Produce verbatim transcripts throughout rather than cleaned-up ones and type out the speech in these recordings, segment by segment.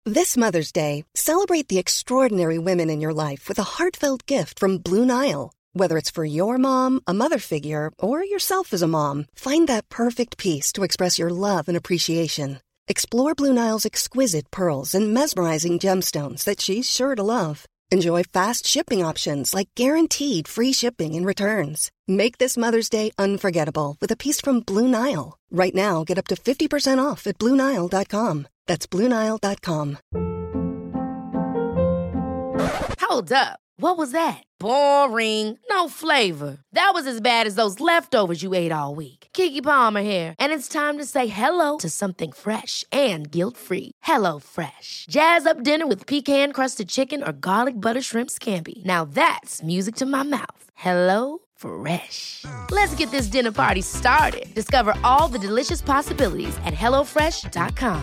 This Mother's Day, celebrate the extraordinary women in your life with a heartfelt gift from Blue Nile. Whether it's for your mom, a mother figure, or yourself as a mom, find that perfect piece to express your love and appreciation. Explore Blue Nile's exquisite pearls and mesmerizing gemstones that she's sure to love. Enjoy fast shipping options like guaranteed free shipping and returns. Make this Mother's Day unforgettable with a piece from Blue Nile. Right now, get up to fifty percent off at blue nile dot com. That's blue nile dot com. Hold up. What was that? Boring. No flavor. That was as bad as those leftovers you ate all week. Keke Palmer here, and it's time to say hello to something fresh and guilt-free. Hello Fresh. Jazz up dinner with pecan-crusted chicken or garlic butter shrimp scampi. Now that's music to my mouth. Hello Fresh. Let's get this dinner party started. Discover all the delicious possibilities at hello fresh dot com.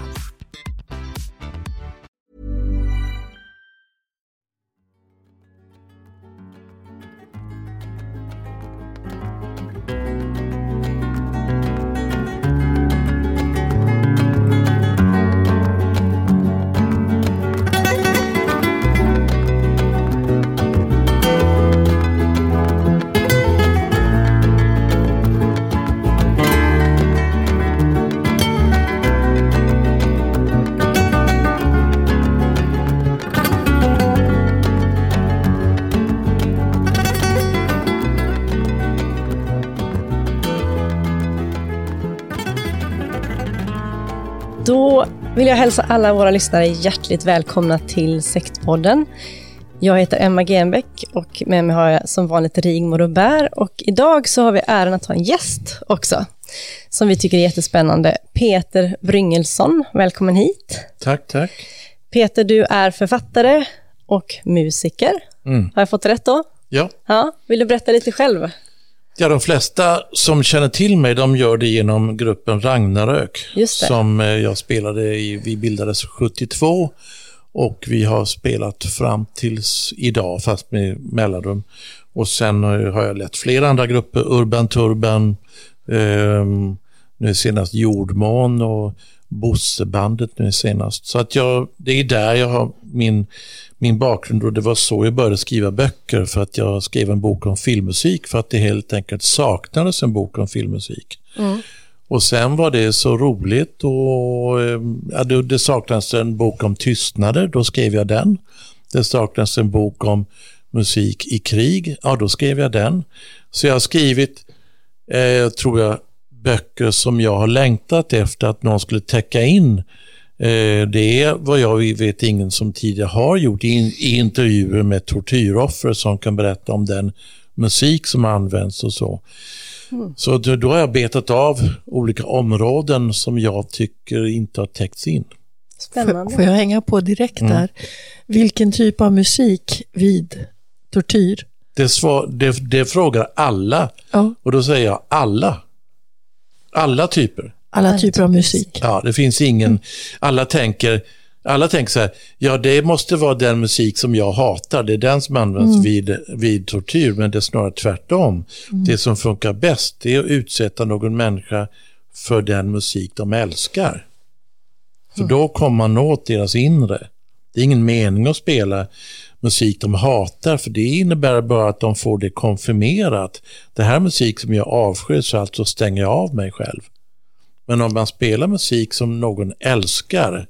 Då vill jag hälsa alla våra lyssnare hjärtligt välkomna till Sektpodden. Jag heter Emma Genbeck och med mig har jag som vanligt Rigmor Robert. Och idag så har vi äran att ha en gäst också som vi tycker är jättespännande. Peter Bryngelsson, välkommen hit. Tack, tack. Peter, du är författare och musiker. Mm. Har jag fått rätt då? Ja. Ja. Vill du berätta lite själv? Ja, de flesta som känner till mig, de gör det genom gruppen Ragnarök. Just det. Som jag spelade i, vi bildades sjuttiotvå och vi har spelat fram tills idag fast med mellanrum. Och sen har jag lett flera andra grupper, Urban Turban, eh, nu senast Jordmån och Bossebandet nu senast. Så att jag, det är där jag har min, min bakgrund och det var så jag började skriva böcker, för att jag skrev en bok om filmmusik för att det helt enkelt saknades en bok om filmmusik. Mm. Och sen var det så roligt och ja, det, det saknades en bok om tystnader, då skrev jag den. Det saknades en bok om musik i krig, ja då skrev jag den. Så jag har skrivit, eh, tror jag, böcker som jag har längtat efter att någon skulle täcka in. Eh, det är vad jag vet ingen som tidigare har gjort i, i intervjuer med tortyroffer som kan berätta om den musik som används och så. Mm. Så då, då har jag betat av olika områden som jag tycker inte har täckts in. Spännande. Får jag hänga på direkt där? Mm. Vilken typ av musik vid tortyr? Det, svar, det, det frågar alla. Oh. Och då säger jag alla. Alla typer. Alla typer av musik. Ja, det finns ingen... Mm. Alla tänker... Alla tänker så här, ja det måste vara den musik som jag hatar, det är den som används mm. vid, vid tortyr, men det är snarare tvärtom. Mm. Det som funkar bäst det är att utsätta någon människa för den musik de älskar. För mm. då kommer man åt deras inre. Det är ingen mening att spela musik de hatar, för det innebär bara att de får det konfirmerat. Det här är musik som jag avskyr, så alltså stänger jag av mig själv. Men om man spelar musik som någon älskar,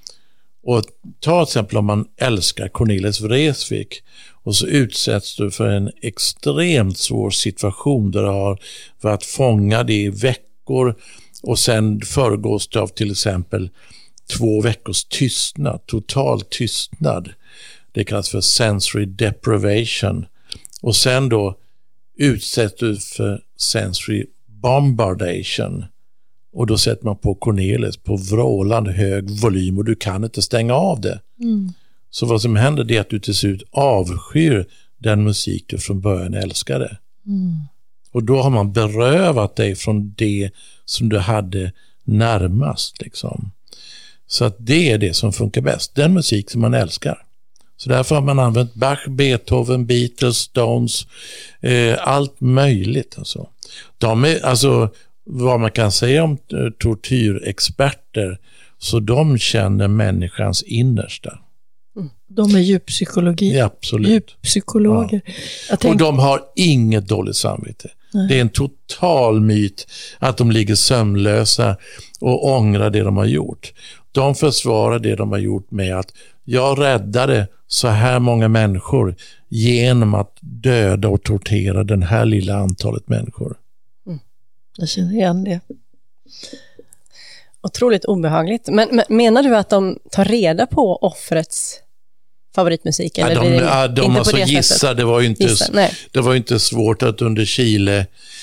och ta till exempel om man älskar Cornelis Vreeswijk och så utsätts du för en extremt svår situation där du har varit fångad i veckor och sen föregås det av till exempel två veckors tystnad, total tystnad. Det kallas för sensory deprivation. Och sen då utsätts du för sensory bombardation. Och då sätter man på Cornelis på vrålande hög volym och du kan inte stänga av det. Mm. Så vad som händer är att du till slut avskyr den musik du från början älskade. Mm. Och då har man berövat dig från det som du hade närmast. Liksom. Så att det är det som funkar bäst. Den musik som man älskar. Så därför har man använt Bach, Beethoven, Beatles, Stones, eh, allt möjligt. Alltså. De är, alltså vad man kan säga om tortyrexperter, Så de känner människans innersta. De är djuppsykologi. Ja, absolut. Djuppsykologer. Ja. Jag tänk... Och de har inget dåligt samvete. Nej. Det är en total myt att de ligger sömnlösa och ångrar det de har gjort. De försvarar det de har gjort med att jag räddade så här många människor genom att döda och tortera den här lilla antalet människor. Mm. Jag känner igen det. Otroligt obehagligt. Men, men menar du att de tar reda på offrets favoritmusik? Eller ja, de det ja, de alltså gissar. Det var ju inte, Gissa, det var inte svårt att under Chile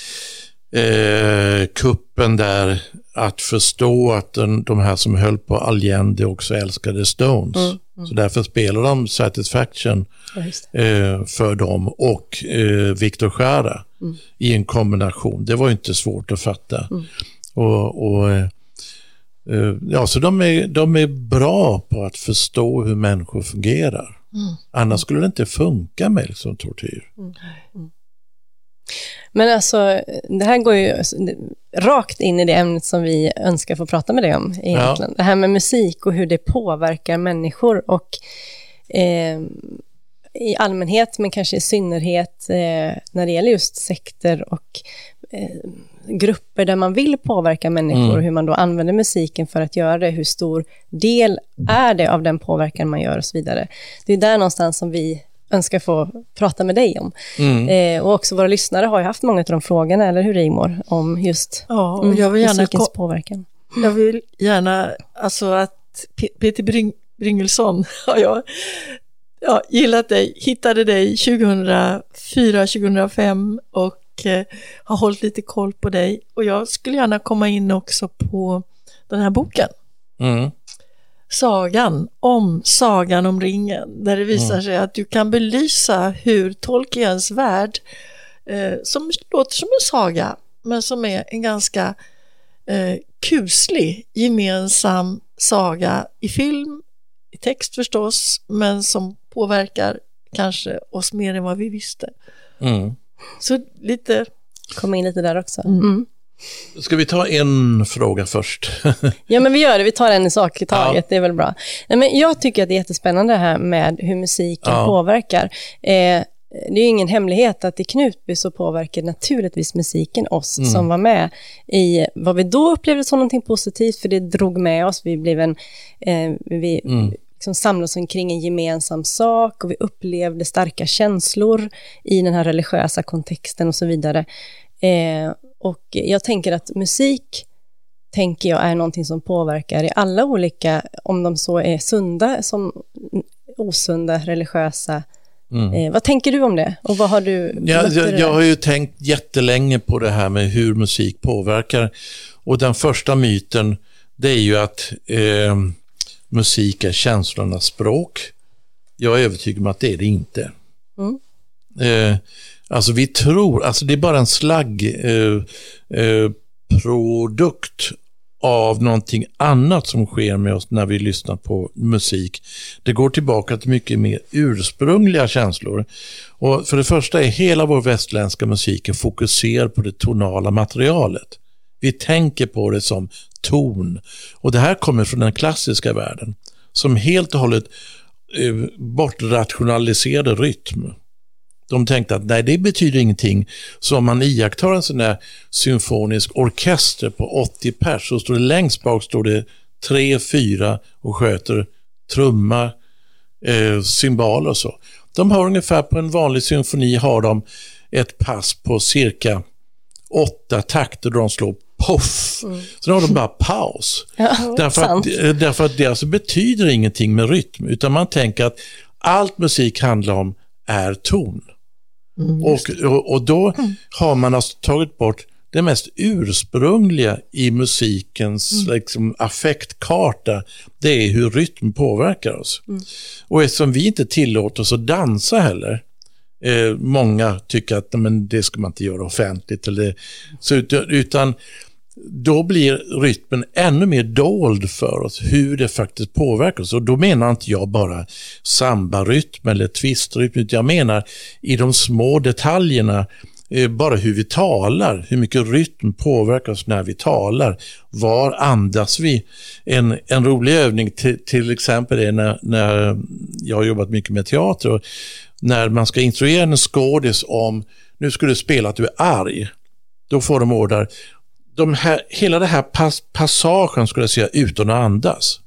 eh, kuppen där att förstå att den, de här som höll på Allende också älskade Stones. Mm, mm. Så därför spelar de Satisfaction ja, eh, för dem och eh, Victor Jara mm. i en kombination. Det var ju inte svårt att fatta. Mm. Och, och eh, ja, så de är, de är bra på att förstå hur människor fungerar. Mm. Annars skulle det inte funka med liksom, tortyr. Mm. Mm. Men alltså, det här går ju rakt in i det ämnet som vi önskar få prata med dig om egentligen. Ja. Det här med musik och hur det påverkar människor och eh, i allmänhet, men kanske i synnerhet eh, när det gäller just sekter och eh, grupper där man vill påverka människor mm. och hur man då använder musiken för att göra det, hur stor del är det av den påverkan man gör och så vidare. Det är där någonstans som vi önskar få prata med dig om. Mm. Eh, och också våra lyssnare har ju haft många av de frågorna, eller hur Rigmor, om just ja, och jag vill gärna musikens påverkan. Jag vill gärna, alltså att P- Peter Bring- Bringelsson har jag ja, gillat dig, hittade dig tjugohundrafyra tjugohundrafem och eh, har hållit lite koll på dig. Och jag skulle gärna komma in också på den här boken. Mm. Sagan om Sagan om ringen, där det visar mm. sig att du kan belysa hur Tolkiens värld eh, som låter som en saga, men som är en ganska eh, kuslig gemensam saga i film, i text förstås, men som påverkar kanske oss mer än vad vi visste. Mm. Så lite... Kom in lite där också. Mm. Mm. Ska vi ta en fråga först? Ja, men vi gör det. Vi tar en sak i taget. Ja. Det är väl bra. Nej, men jag tycker att det är jättespännande det här med hur musiken ja. påverkar. Eh, det är ju ingen hemlighet att i Knutby så påverkar naturligtvis musiken oss mm. som var med i vad vi då upplevde som någonting positivt, för det drog med oss. Vi blev en... Eh, vi, mm. liksom samlades omkring en gemensam sak och vi upplevde starka känslor i den här religiösa kontexten och så vidare. Eh, och jag tänker att musik tänker jag är någonting som påverkar i alla olika, om de så är sunda som osunda, religiösa. Mm. Eh, vad tänker du om det? Och vad har du... Ja, jag, jag har ju tänkt jättelänge på det här med hur musik påverkar. Och den första myten, det är ju att eh, musik är känslornas språk. Jag är övertygad om att det är det inte. Mm. Eh, alltså vi tror, alltså det är bara en slagg eh, eh, produkt av någonting annat som sker med oss när vi lyssnar på musik. Det går tillbaka till mycket mer ursprungliga känslor. Och för det första är hela vår västländska musik fokuserad på det tonala materialet. Vi tänker på det som ton. Och det här kommer från den klassiska världen som helt och hållet eh, bortrationaliserade rytm. De tänkte att nej, det betyder ingenting. Så om man iakttar en sån här symfonisk orkester på åttio pers, så står det längst bak står det tre, fyra och sköter trumma, eh, cymbal och så. De har ungefär på en vanlig symfoni har de ett pass på cirka åtta takter då de slår poff. Mm. Så då har de bara paus. Ja, därför, att, därför att det alltså betyder ingenting med rytm, utan man tänker att allt musik handlar om är ton. Mm, och, och, och då mm. har man alltså tagit bort det mest ursprungliga i musikens mm. liksom, affektkarta. Det är hur rytm påverkar oss. Mm. Och eftersom vi inte tillåter oss att dansa heller, eh, många tycker att men, det ska man inte göra offentligt. Eller, så, utan då blir rytmen ännu mer dold för oss, hur det faktiskt påverkar oss. Och då menar inte jag bara samba-rytm eller twist-rytm, utan jag menar i de små detaljerna eh, bara hur vi talar, hur mycket rytm påverkar oss när vi talar. Var andas vi? En, en rolig övning till, till exempel är när, när jag har jobbat mycket med teater och när man ska instruera en skådis om, nu ska du spela att du är arg. Då får de order. De här, hela det här pass, passagen skulle jag säga utan att andas.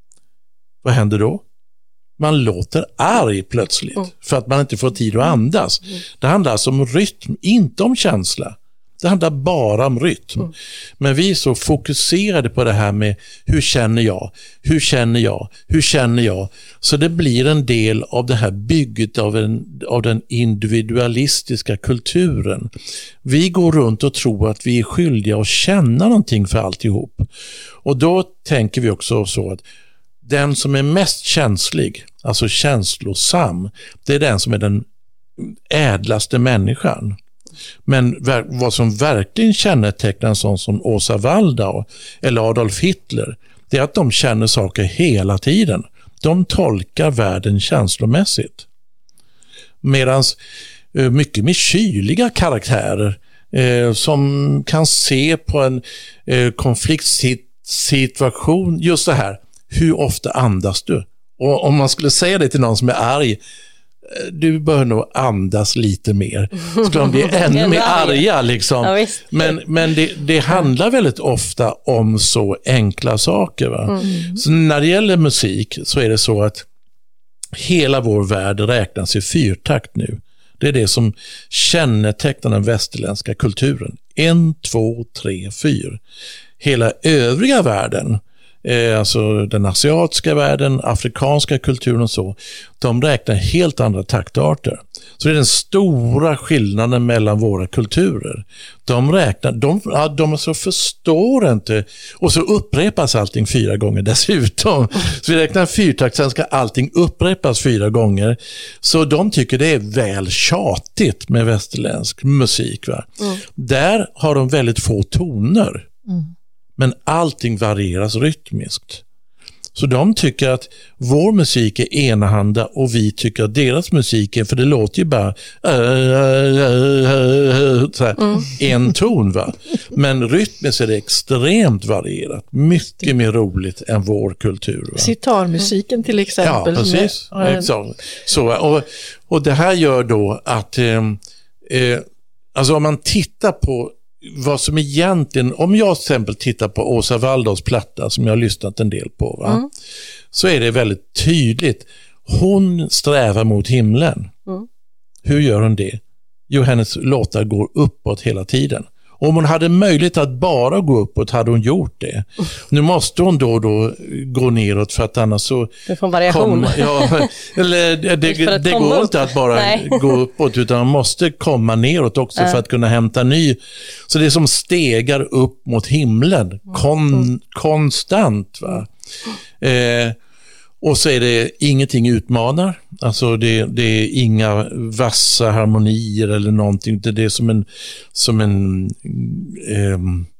Vad händer då? Man låter arg plötsligt mm. för att man inte får tid att andas. Mm. Det handlar alltså om rytm, inte om känsla. Det handlar bara om rytm. Mm. Men vi är så fokuserade på det här med hur känner jag? Hur känner jag? Hur känner jag? Så det blir en del av det här bygget av, en, av den individualistiska kulturen. Vi går runt och tror att vi är skyldiga att känna någonting för alltihop. Och då tänker vi också så att den som är mest känslig, alltså känslosam, det är den som är den ädlaste människan. Men vad som verkligen kännetecknar en sån som Åsa Waldau eller Adolf Hitler, det är att de känner saker hela tiden. De tolkar världen känslomässigt. Medan mycket mer kyliga karaktärer eh, som kan se på en eh, konfliktsituation, just det här, hur ofta andas du? Och om man skulle säga det till någon som är arg, du bör nog andas lite mer. Ska de bli ännu mer arga liksom. Ja, men men det, det handlar väldigt ofta om så enkla saker. Va? Mm. Så när det gäller musik så är det så att hela vår värld räknas i fyrtakt nu. Det är det som kännetecknar den västerländska kulturen. En, två, tre, fyra. Hela övriga världen, Eh, alltså den asiatiska världen, afrikanska kulturen och så, de räknar helt andra taktarter. Så det är den stora skillnaden mellan våra kulturer. De räknar, de, ja, de så förstår inte, och så upprepas allting fyra gånger dessutom. Så vi räknar fyrtakt, sen ska allting upprepas fyra gånger. Så de tycker det är väl tjatigt med västerländsk musik. Va? Mm. Där har de väldigt få toner. Mm. Men allting varieras rytmiskt. Så de tycker att vår musik är enahanda och vi tycker att deras musik är, för det låter ju bara så här, mm. en ton. Va? Men rytmiskt är det extremt varierat. Mycket mer roligt än vår kultur. Va? Sitarmusiken till exempel. Ja, precis. Så, så, och, och det här gör då att eh, eh, alltså om man tittar på vad som egentligen, om jag till exempel tittar på Åsa Waldaus platta som jag har lyssnat en del på, va? Mm. Så är det väldigt tydligt. Hon strävar mot himlen. Mm. Hur gör hon det? Jo, hennes låtar går uppåt hela tiden. Om hon hade möjlighet att bara gå uppåt hade hon gjort det. Mm. Nu måste hon då och då gå neråt för att annars så... Det får variation. Kom, ja, eller det, det, det går upp. Inte att bara Nej. gå uppåt, utan man måste komma neråt också äh. för att kunna hämta ny. Så det är som stegar upp mot himlen. Kon, mm. Konstant. Va? Mm. Eh, och så är det ingenting utmanar. Alltså det, det är inga vassa harmonier eller någonting. Det är som en som en eh,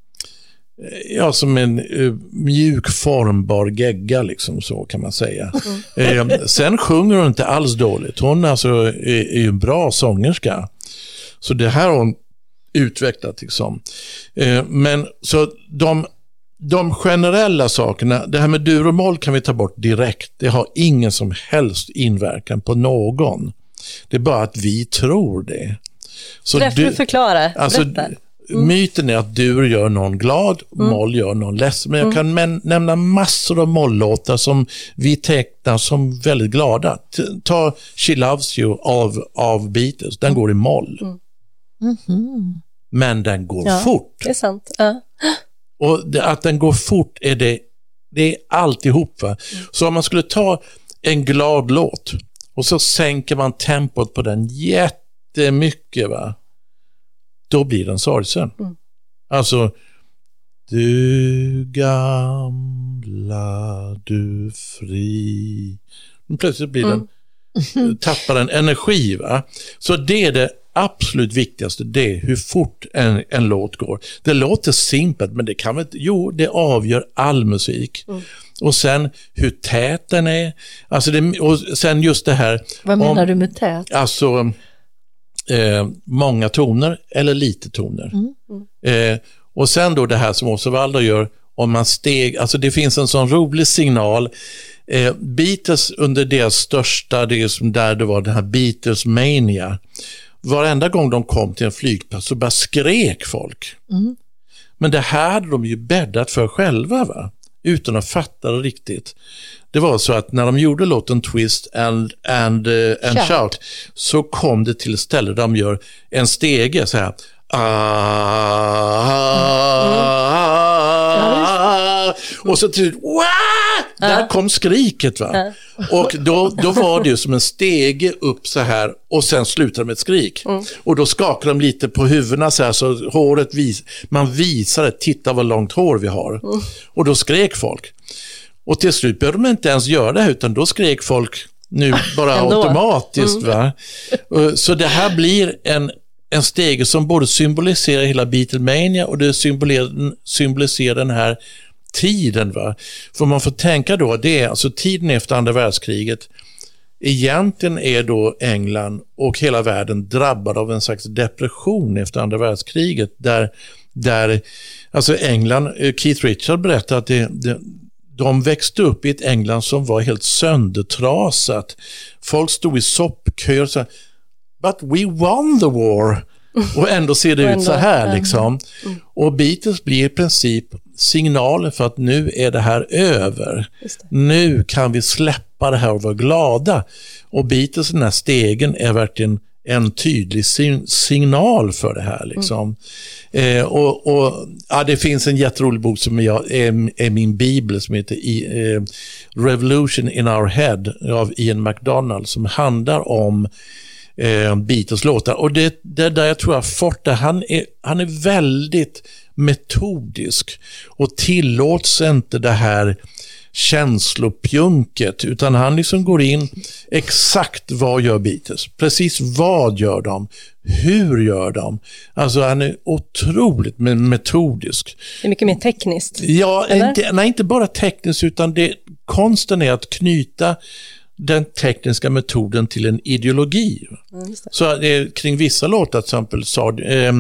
ja, som en eh, mjuk formbar gegga liksom, så kan man säga. Mm. Eh, sen sjunger hon inte alls dåligt. Hon alltså är, är ju en bra sångerska. Så det här har hon utvecklat liksom. Eh, men så de De generella sakerna, det här med dur och moll kan vi ta bort direkt. Det har ingen som helst inverkan på någon. Det är bara att vi tror det. Så därför du, förklara, alltså, mm. myten är att dur gör någon glad, mm. moll gör någon ledsen. Men jag mm. kan men, nämna massor av moll-låtar som vi tecknar som väldigt glada. Ta She Loves You av, av Beatles, den mm. går i moll. Mm. Mm-hmm. Men den går ja, fort. Det är sant, ja. Och det, att den går fort är det, det är alltihop. Va? Mm. Så om man skulle ta en glad låt och så sänker man tempot på den jättemycket, va? Då blir den sorgsen. Mm. Alltså, du gamla, du fri. Plötsligt blir den, mm. tappar den energi. Va? Så det är det absolut viktigaste, det är hur fort en, en låt går. Det låter simpelt, men det kan väl, jo, det avgör all musik. Mm. Och sen hur tät den är. Alltså det, och sen just det här. Vad menar om, du med tät? Alltså eh, många toner eller lite toner. Mm. Eh, och sen då det här som Osvaldo gör, om man steg, alltså det finns en sån rolig signal. Eh, Beatles under deras största, det är som där det var den här Beatles mania. Varenda gång de kom till en flygplats så bara skrek folk. Mm. Men det här hade de ju bäddat för själva, va? Utan att fatta det riktigt. Det var så att när de gjorde låten Twist and, and, uh, and shout. shout så kom det till ett ställe där de gör en stege så här. Ah, mm. Och så till Wah! Där kom skriket, va? Och då, då var det ju som en stege upp så här och sen slutar med ett skrik. Mm. Och då skakar de lite på huvudena så här så håret vis, man visar det, titta vad långt hår vi har. Mm. Och då skrek folk. Och till slut behövde de inte ens göra det, utan då skrek folk nu bara automatiskt, mm. va? Så det här blir en En stege som både symboliserar hela Beatlemania och det symboliserar, symboliserar den här tiden, va? För man får tänka då, det är alltså tiden efter andra världskriget. Egentligen är då England och hela världen drabbad av en slags depression efter andra världskriget. Där, där alltså England, Keith Richards berättade att det, det, de växte upp i ett England som var helt söndertrasat. Folk stod i soppköer och så här, but we won the war. Och ändå ser det ut så här liksom. Mm. Och Beatles blir i princip signalen för att nu är det här över. Det. Nu kan vi släppa det här och vara glada. Och Beatles, den här stegen, är verkligen en tydlig sin- signal för det här liksom. Mm. Eh, och, och ja, det finns en jätterolig bok som jag, är, är min bibel som heter eh, Revolution in Our Head av Ian MacDonald, som handlar om Eh, Beatles låtar. Och det, det där jag tror jag fått det, han är, han är väldigt metodisk och tillåts inte det här känslopjunket, utan han liksom går in exakt vad gör Beatles, precis vad gör de, hur gör de, alltså han är otroligt metodisk. Det är mycket mer tekniskt. Ja, inte, nej, inte bara tekniskt, utan det, konsten är att knyta den tekniska metoden till en ideologi. Mm, så eh, kring vissa låtar, till exempel så, eh,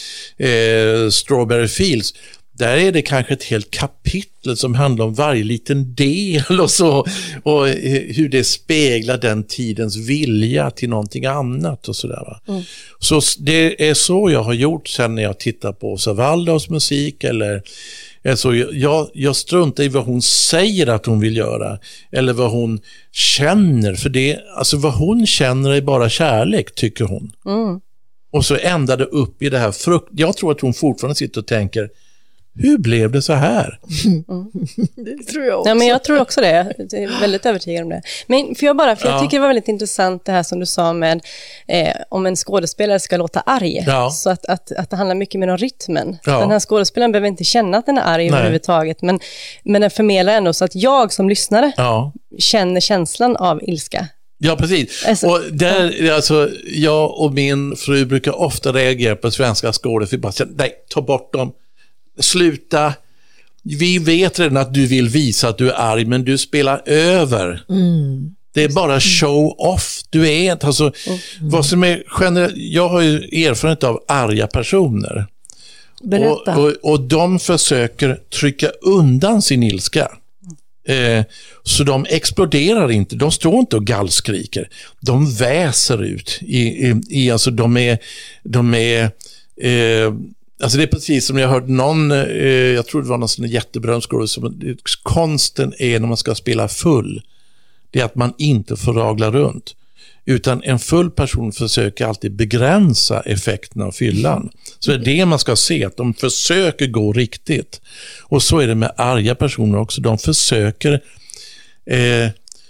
eh, Strawberry Fields, där är det kanske ett helt kapitel som handlar om varje liten del och så, och eh, hur det speglar den tidens vilja till någonting annat och sådär, va? Mm. Så det är så jag har gjort sen när jag tittar på Osvaldos musik, eller alltså, jag, jag struntar i vad hon säger att hon vill göra eller vad hon känner, för det, alltså vad hon känner är bara kärlek, tycker hon. Mm. Och så ändrar det upp i det här frukt. Jag tror att hon fortfarande sitter och tänker, hur blev det så här? Mm. Det tror jag också. Ja, men jag tror också det. Jag är väldigt övertygad om det. Men för jag bara, för jag Ja. tycker det var väldigt intressant det här som du sa med eh, om en skådespelare ska låta arg. Ja. Så att, att, att det handlar mycket mer om rytmen. Ja. Den här skådespelaren behöver inte känna att den är arg Nej. överhuvudtaget. Men, men den förmedlar ändå så att jag som lyssnare Ja. känner känslan av ilska. Ja, precis. Alltså, och där, alltså, jag och min fru brukar ofta reagera på svenska skådespelare. Vi bara säger, nej, ta bort dem. Sluta. Vi vet redan att du vill visa att du är arg, men du spelar över. Mm. Det är bara show off. Du är inte, alltså, mm. vad som är generellt, jag har ju erfarenhet av arga personer. Berätta. Och, och, och de försöker trycka undan sin ilska. Eh, så de exploderar inte, de står inte och gallskriker, de väser ut i, i, i alltså de är de är eh, alltså det är precis som jag hörde någon, eh, jag tror det var någon sån jätteberömd skådespelare som, konsten är när man ska spela full, det är att man inte får ragla runt, utan en full person försöker alltid begränsa effekten av fyllan. Så det är det man ska se, att de försöker gå riktigt. Och så är det med arga personer också. De försöker eh,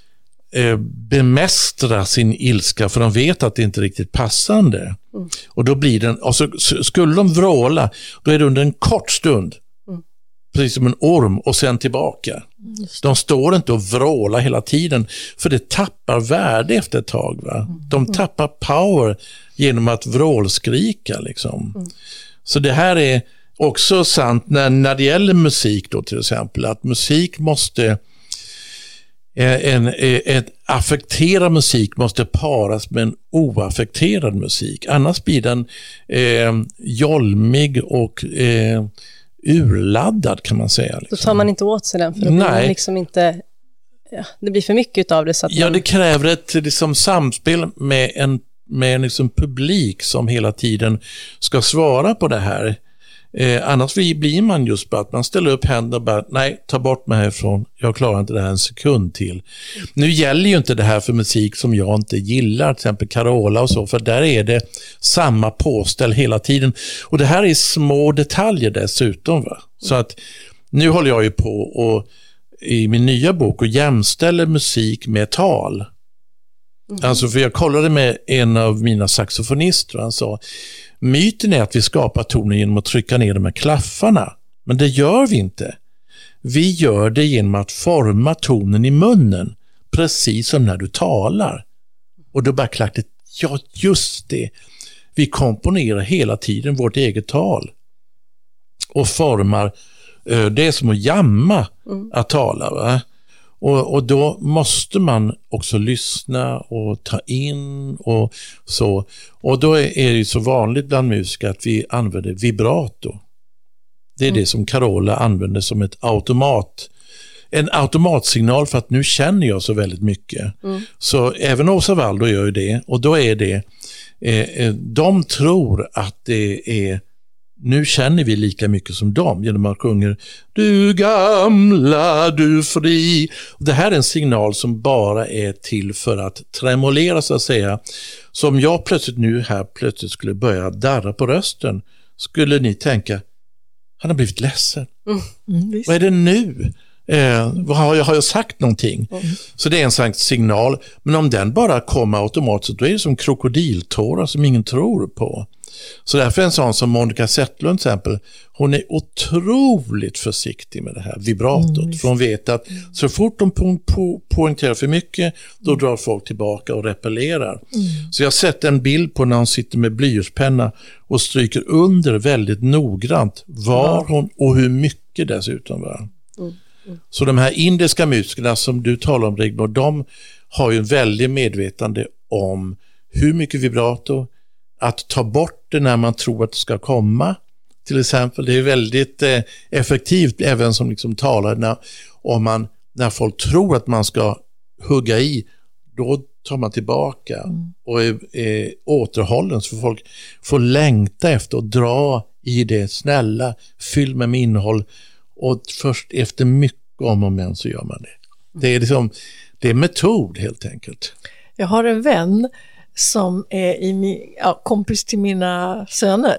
eh, bemästra sin ilska, för de vet att det inte är riktigt passande. Mm. Och då blir den, alltså, skulle de vråla, då är det under en kort stund. Mm. Precis som en orm, och sen tillbaka. De står inte och vrålar hela tiden, för det tappar värde efter ett tag, va? De tappar power genom att vrålskrika liksom. Mm. Så det här är också sant när, när det gäller musik då, till exempel, att musik måste En, en, en affekterad musik måste paras med en oaffekterad musik. Annars blir den eh, jolmig och eh, urladdad, kan man säga. Liksom. Då tar man inte åt sig den, för då blir man liksom inte... Ja, det blir för mycket av det. Så att ja, man... det kräver ett liksom, samspel med en, med en liksom, publik som hela tiden ska svara på det här. Eh, annars blir man just bara att man ställer upp händerna och bara, nej, ta bort mig härifrån, jag klarar inte det här en sekund till. Nu gäller ju inte det här för musik som jag inte gillar, till exempel Carola och så, för där är det samma påställ hela tiden. Och det här är små detaljer dessutom, va? Så att nu håller jag ju på och i min nya bok och jämställer musik med tal. Mm. Alltså, för jag kollade med en av mina saxofonister och han sa, myten är att vi skapar toner genom att trycka ner de här klaffarna. Men det gör vi inte. Vi gör det genom att forma tonen i munnen. Precis som när du talar. Och då bara klackade, ja just det. Vi komponerar hela tiden vårt eget tal. Och formar, det är som att jamma mm. att tala, va? Och, och då måste man också lyssna och ta in och så. Och då är, är det så vanligt bland musiker att vi använder vibrato. Det är mm. det som Carola använder som ett automat. En automatsignal, för att nu känner jag så väldigt mycket. Mm. Så även Åsa Waldau gör ju det. Och då är det, eh, de tror att det är, nu känner vi lika mycket som dem genom att man sjunger du gamla, du fri. Det här är en signal som bara är till för att tremolera, så att säga. Så om jag plötsligt nu här plötsligt skulle börja darra på rösten, skulle ni tänka, han har blivit ledsen. Mm. Mm, vad är det nu? Eh, vad har, jag, har jag sagt någonting? Mm. Så det är en slags signal. Men om den bara kommer automatiskt, då är det som krokodiltårar som ingen tror på. Så därför är en sån som Monica Zetterlund till exempel, hon är otroligt försiktig med det här vibratot. Mm, för hon vet att så fort de po- po- poängterar för mycket, då drar folk tillbaka och repellerar. Mm. Så jag har sett en bild på när hon sitter med blyertspenna och stryker under väldigt noggrant var hon och hur mycket dessutom var. Mm. Mm. Så de här indiska musikerna som du talar om, Rigmor, de har ju en väldigt medvetande om hur mycket vibrato, att ta bort det när man tror att det ska komma. Till exempel, det är väldigt eh, effektivt även som liksom talar när, om man, när folk tror att man ska hugga i, då tar man tillbaka mm. och är, är återhållen, så folk får längta efter att dra i det snälla, fyll med innehåll, och först efter mycket om och men så gör man det. Det är liksom, det är metod helt enkelt. Jag har en vän som är i min, ja, kompis till mina söner,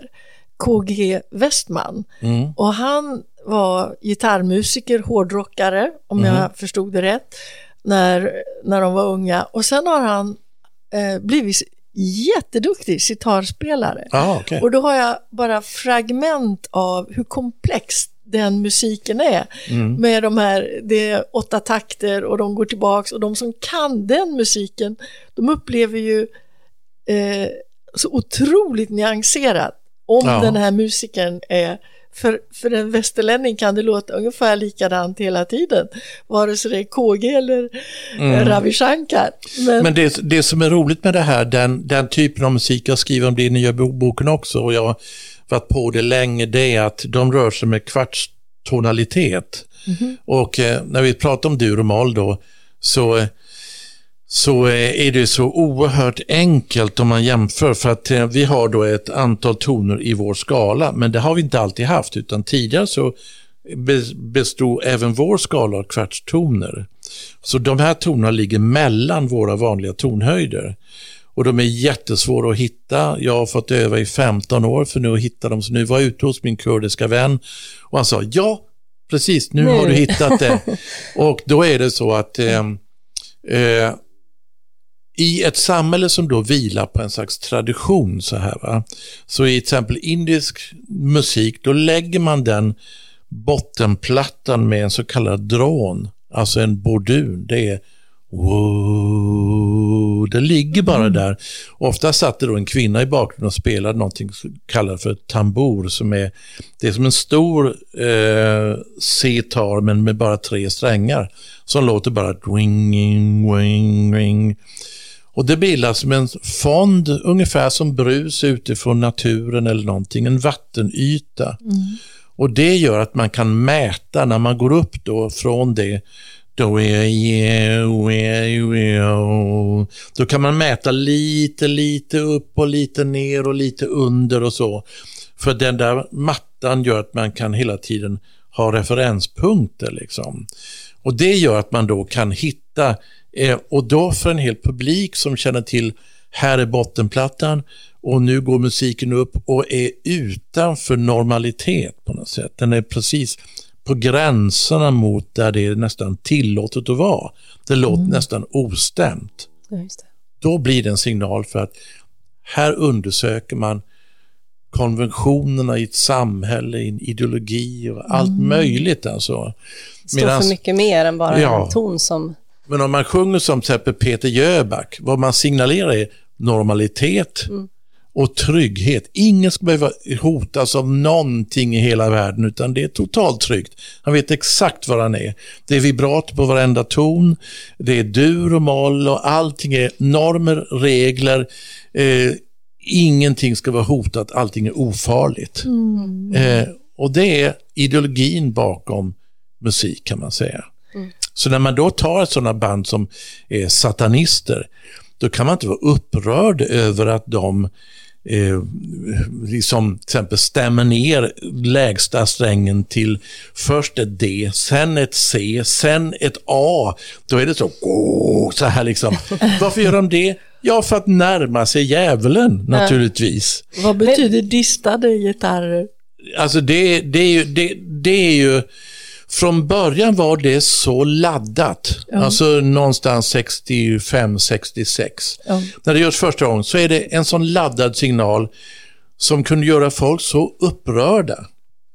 K G Westman. Mm. Och han var gitarrmusiker, hårdrockare, om mm. jag förstod det rätt, när, när de var unga. Och sen har han eh, blivit jätteduktig sitarspelare. Ah, okay. Och då har jag bara fragment av hur komplext den musiken är. Mm. Med de här, det är åtta takter och de går tillbaks, och de som kan den musiken, de upplever ju eh, så otroligt nyanserat om ja. den här musiken är, för, för en västerlänning kan det låta ungefär likadant hela tiden, vare sig det är K G eller mm. Ravi Shankar. Men, Men det, det som är roligt med det här, den, den typen av musik jag skriver om, det i nya boken också, och jag varit på det länge, det är att de rör sig med kvartstonalitet. Mm-hmm. Och eh, när vi pratar om dur och moll då, så, så eh, är det så oerhört enkelt om man jämför, för att eh, vi har då ett antal toner i vår skala, men det har vi inte alltid haft, utan tidigare så bestod även vår skala av kvartstoner. Så de här tonerna ligger mellan våra vanliga tonhöjder. Och de är jättesvåra att hitta. Jag har fått öva i femton år för nu att hitta dem. Så nu var jag ute hos min kurdiska vän och han sa, ja, precis, nu Nej. har du hittat det. Och då är det så att eh, eh, i ett samhälle som då vilar på en slags tradition så här, va? Så i till exempel indisk musik, då lägger man den bottenplattan med en så kallad drån, alltså en bordun. Det är Det ligger bara mm. där. Ofta satt det då en kvinna i bakgrunden och spelade någonting som kallas för tambur, som är, det är som en stor eh, sitar men med bara tre strängar som låter bara ring, ring, ring. Och det bildas som en fond, ungefär som brus utifrån naturen eller någonting, en vattenyta. Mm. Och det gör att man kan mäta när man går upp då från det. Då, är, då kan man mäta lite, lite upp och lite ner och lite under och så. För den där mattan gör att man kan hela tiden ha referenspunkter liksom. Och det gör att man då kan hitta, eh, och då för en hel publik som känner till här är bottenplattan och nu går musiken upp och är utanför normalitet på något sätt. Den är precis på gränserna mot där det är nästan tillåtet att vara. Det låter mm. nästan ostämt. Ja, just det. Då blir det en signal för att här undersöker man konventionerna i ett samhälle, i en ideologi och allt mm. möjligt. Alltså. Det står för mycket mer än bara ja, en ton som... Men om man sjunger som till exempel Peter Jöback, vad man signalerar är normalitet mm. och trygghet. Ingen ska behöva hotas av någonting i hela världen, utan det är totalt tryggt. Han vet exakt vad han är. Det är vibrat på varenda ton, det är dur och moll och allting är normer, regler. Eh, ingenting ska vara hotat, allting är ofarligt. Mm. Eh, och det är ideologin bakom musik, kan man säga. Mm. Så när man då tar ett sådana band som är satanister, då kan man inte vara upprörd över att de eh, liksom till exempel stämmer ner lägsta strängen till först ett D, sen ett C, sen ett A. Då är det så, oh, så här liksom. Varför gör de det? Ja, för att närma sig djävulen, naturligtvis. Ja. Vad betyder distade gitarrer? Alltså det, det, är ju, det, det är ju... Från början var det så laddat, ja. Alltså någonstans sextiofem sextiosex. Ja. När det görs första gången så är det en sån laddad signal som kunde göra folk så upprörda.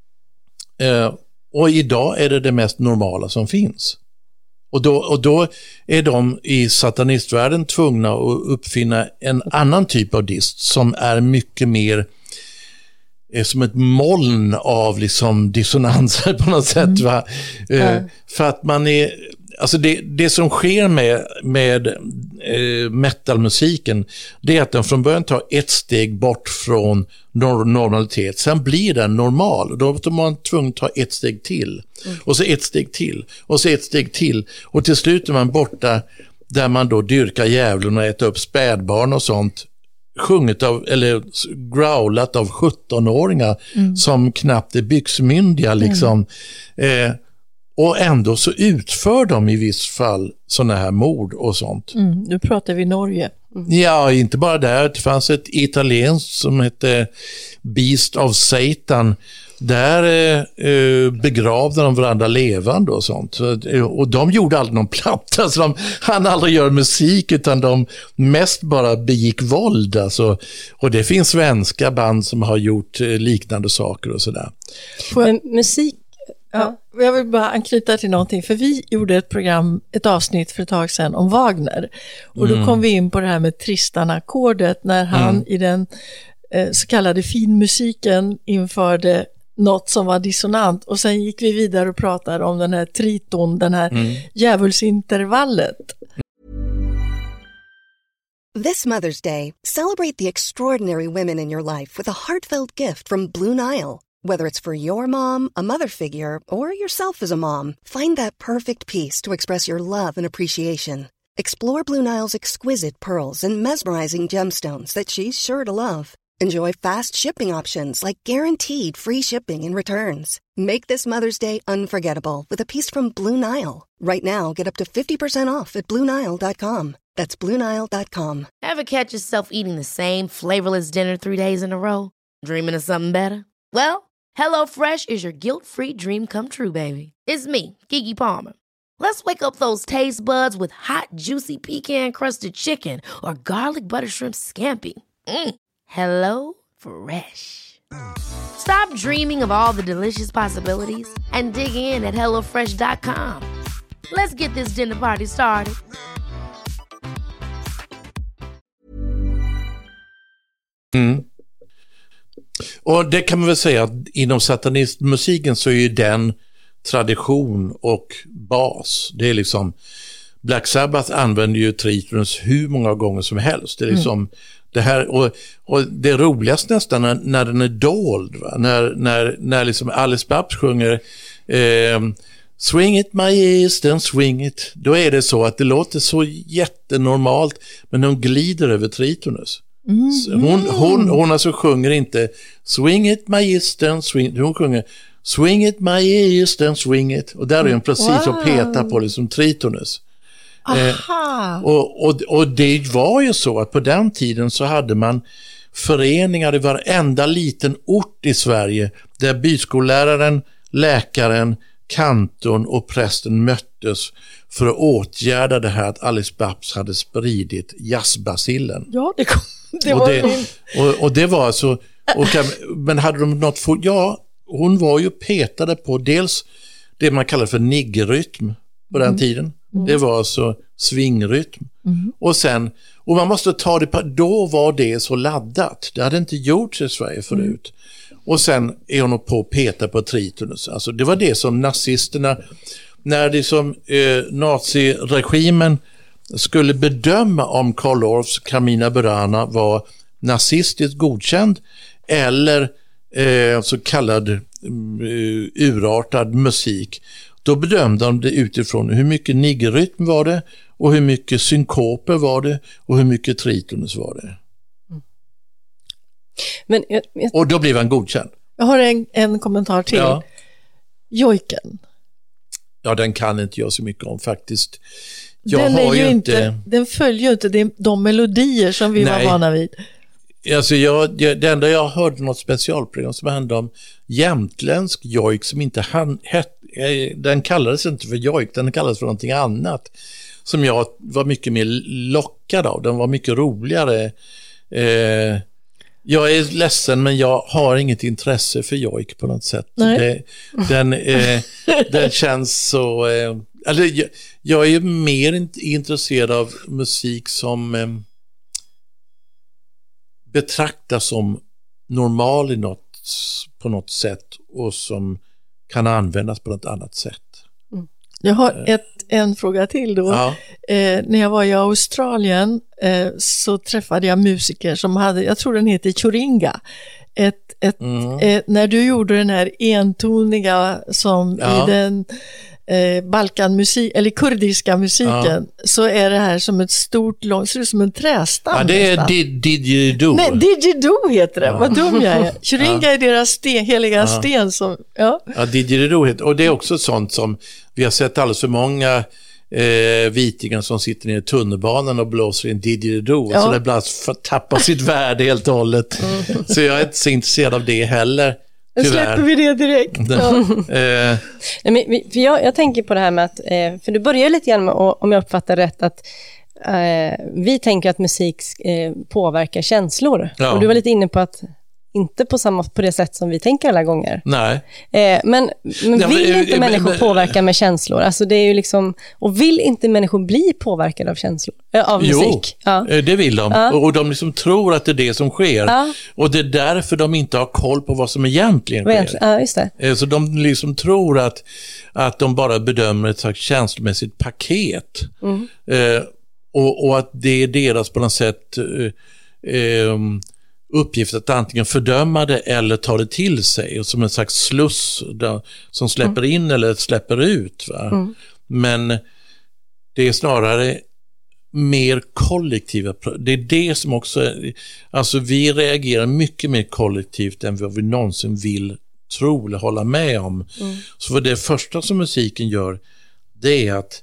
Eh, och idag är det det mest normala som finns. Och då, och då är de i satanistvärlden tvungna att uppfinna en annan typ av dist som är mycket mer är som ett moln av liksom dissonanser på något sätt, mm. va? Mm. Uh, för att man är, alltså det, det som sker med, med uh, metalmusiken, det är att den från början tar ett steg bort från nor- normalitet, sen blir den normal, då är man tvungen att ta ett steg till, mm. och så ett steg till, och så ett steg till, och till slut är man borta där man då dyrkar djävulen och äter upp spädbarn och sånt, sjunget av, eller growlat av sjuttonåringar mm. som knappt är byxmyndiga liksom. Mm. Eh, och ändå så utför de i viss fall såna här mord och sånt. Mm, nu pratar vi Norge. Mm. Ja, inte bara där. Det fanns ett italienskt som hette Beast of Satan. Där eh, begravde de varandra levande och sånt. Och de gjorde aldrig någon platta, så de hann aldrig göra musik, utan de mest bara begick våld. Alltså. Och det finns svenska band som har gjort eh, liknande saker och sådär. Men musik... Ja, jag vill bara anknyta till någonting, för vi gjorde ett program, ett avsnitt för ett tag sedan om Wagner. Och då mm. kom vi in på det här med Tristan-ackordet när han mm. i den eh, så kallade finmusiken införde något som var dissonant, och sen gick vi vidare och pratade om den här triton, den här mm. djävulsintervallet. This Mother's Day, celebrate the extraordinary women in your life with a heartfelt gift from Blue Nile. Whether it's for your mom, a mother figure, or yourself as a mom, find that perfect piece to express your love and appreciation. Explore Blue Nile's exquisite pearls and mesmerizing gemstones that she's sure to love. Enjoy fast shipping options like guaranteed free shipping and returns. Make this Mother's Day unforgettable with a piece from Blue Nile. Right now, get up to fifty percent off at blue nile dot com. That's blue nile dot com. Ever catch yourself eating the same flavorless dinner three days in a row? Dreaming of something better? Well, HelloFresh is your guilt-free dream come true, baby. It's me, Keke Palmer. Let's wake up those taste buds with hot, juicy pecan-crusted chicken or garlic butter shrimp scampi. Mm. Hello Fresh. Stop dreaming of all the delicious possibilities and dig in at hello fresh dot com. Let's get this dinner party started. Mm. Och det kan man väl säga att inom satanistmusiken så är ju den tradition och bas. Det är liksom, Black Sabbath använder ju tritonus hur många gånger som helst. Det är liksom mm. det här, och, och det är roligast nästan när, när den är dold, va? När, när, när liksom Alice Babs sjunger eh, Swing it my ears, then swing it. Då är det så att det låter så jättenormalt, men hon glider över tritonus. Mm. Hon, hon, hon alltså sjunger inte Swing it my ears, then swing it. Hon sjunger Swing it my ears, then swing it. Och där är hon precis wow. och petar på liksom tritonus. Eh, och, och, och det var ju så att på den tiden så hade man föreningar i varenda liten ort i Sverige där byskolläraren, läkaren, kantorn och prästen möttes för att åtgärda det här att Alice Babs hade spridit jazzbacillen. Ja, det, kom, det och var det, min... och, och det var alltså och, men hade de något för, ja, hon var ju petade på dels det man kallar för niggerrytm på den mm. tiden. Mm. Det var alltså swingrytm. Mm. Och sen, och man måste ta det på, då var det så laddat. Det hade inte gjorts i Sverige förut. Mm. Och sen är hon på att peta på tritonus. Alltså det var det som nazisterna, när det som eh, naziregimen skulle bedöma om Karl Orffs Carmina Burana var nazistiskt godkänd eller eh, så kallad eh, urartad musik. Då bedömde de det utifrån hur mycket niggerrytm var det och hur mycket synkoper var det och hur mycket tritonus var det. Mm. Men jag, jag... Och då blev han godkänd. Jag har en, en kommentar till. Ja. Jojken. Ja, den kan inte jag så mycket om faktiskt. Jag den, har är ju ju inte, inte... den följer ju inte de, de melodier som vi Nej. var vana vid. Alltså jag, jag, det enda jag hörde något specialprogram som handlade om jämtländsk jojk som inte han, het, den kallades inte för jojk, den kallades för någonting annat som jag var mycket mer lockad av. Den var mycket roligare. Eh, jag är ledsen men jag har inget intresse för jojk på något sätt. Det, den, eh, den känns så... Eh, alltså jag, jag är mer in, intresserad av musik som... Eh, betraktas som normal i något, på något sätt och som kan användas på något annat sätt. Mm. Jag har ett, en fråga till då. Ja. Eh, när jag var i Australien eh, så träffade jag musiker som hade, jag tror den heter Choringa. Ett, ett, mm. eh, när du gjorde den här entoniga som ja. i den Eh, balkanmusik eller kurdiska musiken ja. så är det här som ett stort långt, ser ut som en trästam. Ja, det är did, Didgeridoo. Nej, Didgeridoo heter det. Ja. Vad dum jag är. Choringa ja. är deras sten, heliga ja. sten som, ja. Ja, Didgeridoo heter, och det är också sånt som vi har sett alldeles för många eh, vitingar som sitter i tunnelbanan och blåser i en Didgeridoo ja. så det blir tappar sitt värde helt och hållet. Mm. Så jag är inte så intresserad av det heller. Nu släpper vi det direkt. Ja. eh. Nej, för jag, jag tänker på det här med att, eh, för du börjar lite grann med, om jag uppfattar rätt, att eh, vi tänker att musik eh, påverkar känslor. Ja. Och du var lite inne på att inte på samma på det sätt som vi tänker alla gånger. Nej. Eh, men men ja, vill men, inte men, människor men, påverka med känslor? Alltså det är ju liksom, och vill inte människor bli påverkade av känslor? Äh, av jo, musik? Ja, det vill de. Ja. Och de liksom tror att det är det som sker. Ja. Och det är därför de inte har koll på vad som egentligen sker. Ja, just det. Så de liksom tror att, att de bara bedömer ett slags känslomässigt paket. Mm. Eh, och, och att det är deras på något sätt... Eh, eh, uppgift att antingen fördöma det eller ta det till sig, och som en slags sluss där, som släpper mm. in eller släpper ut. Va? Mm. Men det är snarare mer kollektiva. Det är det som också, alltså vi reagerar mycket mer kollektivt än vad vi någonsin vill tro eller hålla med om. Mm. Så för det första som musiken gör, det är att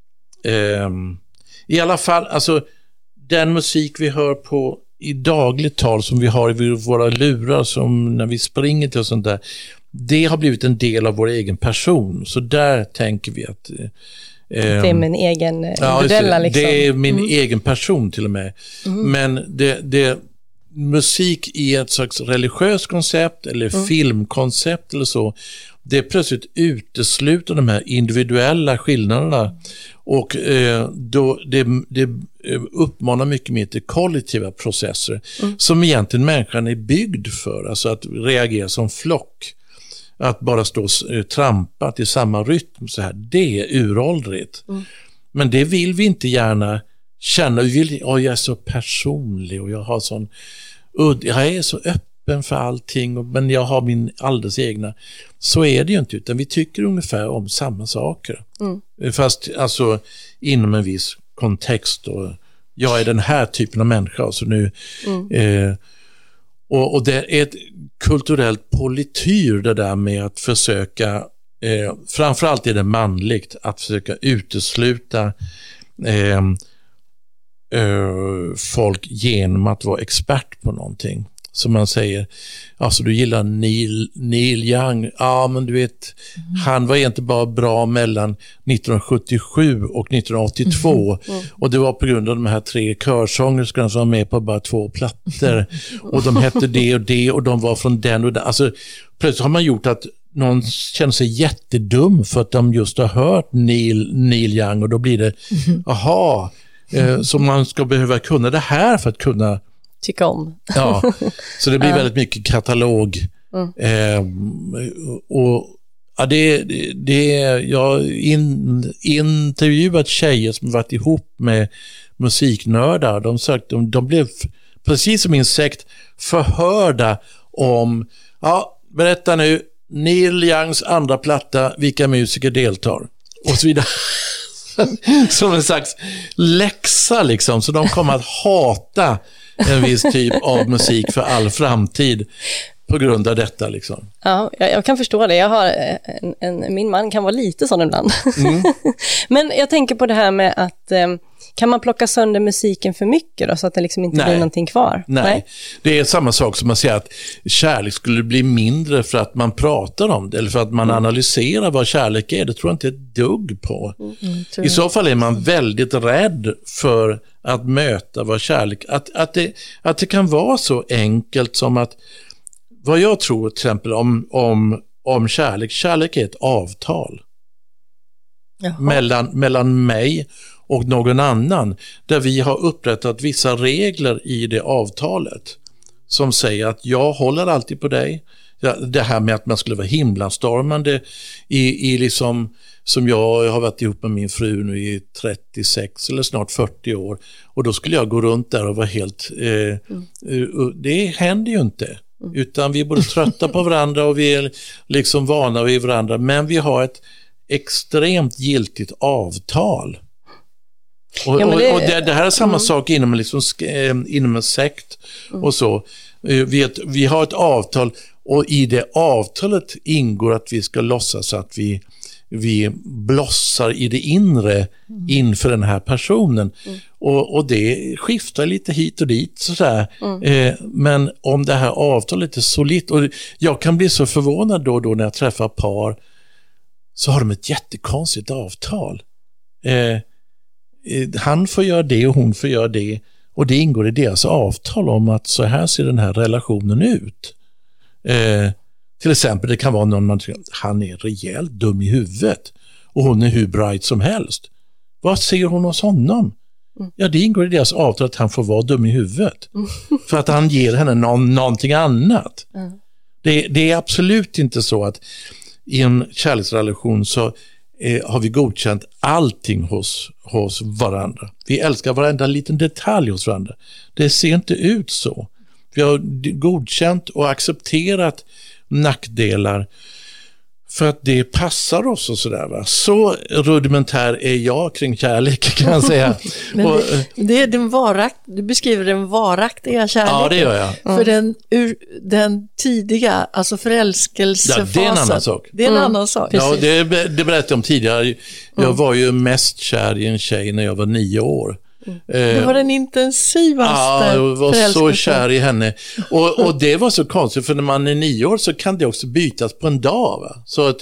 eh, i alla fall, alltså den musik vi hör på i dagligt tal som vi har i våra lurar, som när vi springer till och sånt där, det har blivit en del av vår egen person. Så där tänker vi att eh, det är min egen ja, modella, liksom. Det är min mm. egen person till och med. Mm. Men det, det musik i ett slags religiöst koncept eller mm. filmkoncept eller så, det är plötsligt utesluter de här individuella skillnaderna, och eh, då det, det uppmanar mycket mer till kollektiva processer mm. som egentligen människan är byggd för. Alltså att reagera som flock. Att bara stå och trampa till samma rytm så här, det är uråldrigt. Mm. Men det vill vi inte gärna känna. Vi vill, oh, jag är så personlig och jag har sån udd, jag är så öppen för allting, men jag har min alldeles egna. Så är det ju inte, utan vi tycker ungefär om samma saker. Mm. Fast alltså inom en viss kontext, och jag är den här typen av människa, och så nu mm. eh, och, och det är ett kulturellt polityr det där med att försöka eh, framförallt är det manligt att försöka utesluta eh, eh, folk genom att vara expert på någonting. Som man säger, alltså du gillar Neil, Neil Young, ja men du vet, mm. han var inte bara bra mellan nittonhundrasjuttiosju och nittonhundraåttiotvå mm. och det var på grund av de här tre körsångerskorna som var med på bara två plattor och de hette det och det och de var från den och den. Alltså plötsligt har man gjort att någon känner sig jättedum för att de just har hört Neil, Neil Young, och då blir det, aha, eh, så man ska behöva kunna det här för att kunna tycka om. Ja, så det blir väldigt mycket katalog. Mm. Eh, och ja, det, det jag har in, intervjuat tjejer som varit ihop med musiknördar. De sagt, de, de blev precis som insekt förhörda om, ja, berätta nu, Neil Youngs andra platta, vilka musiker deltar och så vidare. Som en slags läxa liksom, så de kommer att hata en viss typ av musik för all framtid på grund av detta liksom. Ja, jag, jag kan förstå det. Jag har en, en, min man kan vara lite sån ibland. Mm. Men jag tänker på det här med att eh, kan man plocka sönder musiken för mycket då, så att det liksom inte Nej. blir någonting kvar? Nej. Nej, det är samma sak som att säga att kärlek skulle bli mindre för att man pratar om det eller för att man mm. analyserar vad kärlek är. Det tror jag inte ett dugg på. Mm, I så fall är man väldigt rädd för att möta vad kärlek, att, att, det, att det kan vara så enkelt som att vad jag tror till exempel om, om, om kärlek, kärlek är ett avtal mellan, mellan mig och någon annan, där vi har upprättat vissa regler i det avtalet som säger att jag håller alltid på dig. Det här med att man skulle vara himlastormande i, i liksom, som jag har varit ihop med min fru nu i trettiosex eller snart fyrtio år, och då skulle jag gå runt där och vara helt eh, mm. det händer ju inte. Mm. Utan vi är både trötta på varandra och vi är liksom vana vid varandra, men vi har ett extremt giltigt avtal. Och, ja, det, och det, det här är samma mm. sak inom, liksom, inom en sekt mm. och så. Vi, ett, vi har ett avtal, och i det avtalet ingår att vi ska låtsas att vi, vi blossar i det inre mm. inför den här personen. Mm. Och, och det skiftar lite hit och dit sådär. Mm. Eh, men om det här avtalet är solitt, och jag kan bli så förvånad då och då när jag träffar par, så har de ett jättekonstigt avtal. Eh, han får göra det och hon får göra det, och det ingår i deras avtal om att så här ser den här relationen ut. Eh, till exempel, det kan vara någon man tycker, han är rejält dum i huvudet och hon är hur bright som helst. Vad ser hon hos honom? Mm. Ja, det ingår i deras avtal att han får vara dum i huvudet. Mm. För att han ger henne någon, någonting annat. Mm. Det, det är absolut inte så att i en kärleksrelation så eh, har vi godkänt allting hos, hos varandra. Vi älskar varenda liten detalj hos varandra. Det ser inte ut så. Vi har godkänt och accepterat nackdelar för att det passar oss och sådär, va. Så rudimentär är jag kring kärlek, kan jag säga. Men och, det, det är den varakt, du beskriver den varaktiga kärleken. Ja, det gör jag. För mm. den, ur, den tidiga, alltså förälskelsefasen. Ja, det är en annan sak. Det är en mm. annan sak. Ja, det, det berättade jag om tidigare. Jag mm. var ju mest kär i en tjej när jag var nio år. Mm. Det var den intensivaste. Ja, jag var så kär i henne. Och, och det var så konstigt, för när man är nio år så kan det också bytas på en dag, va? Så att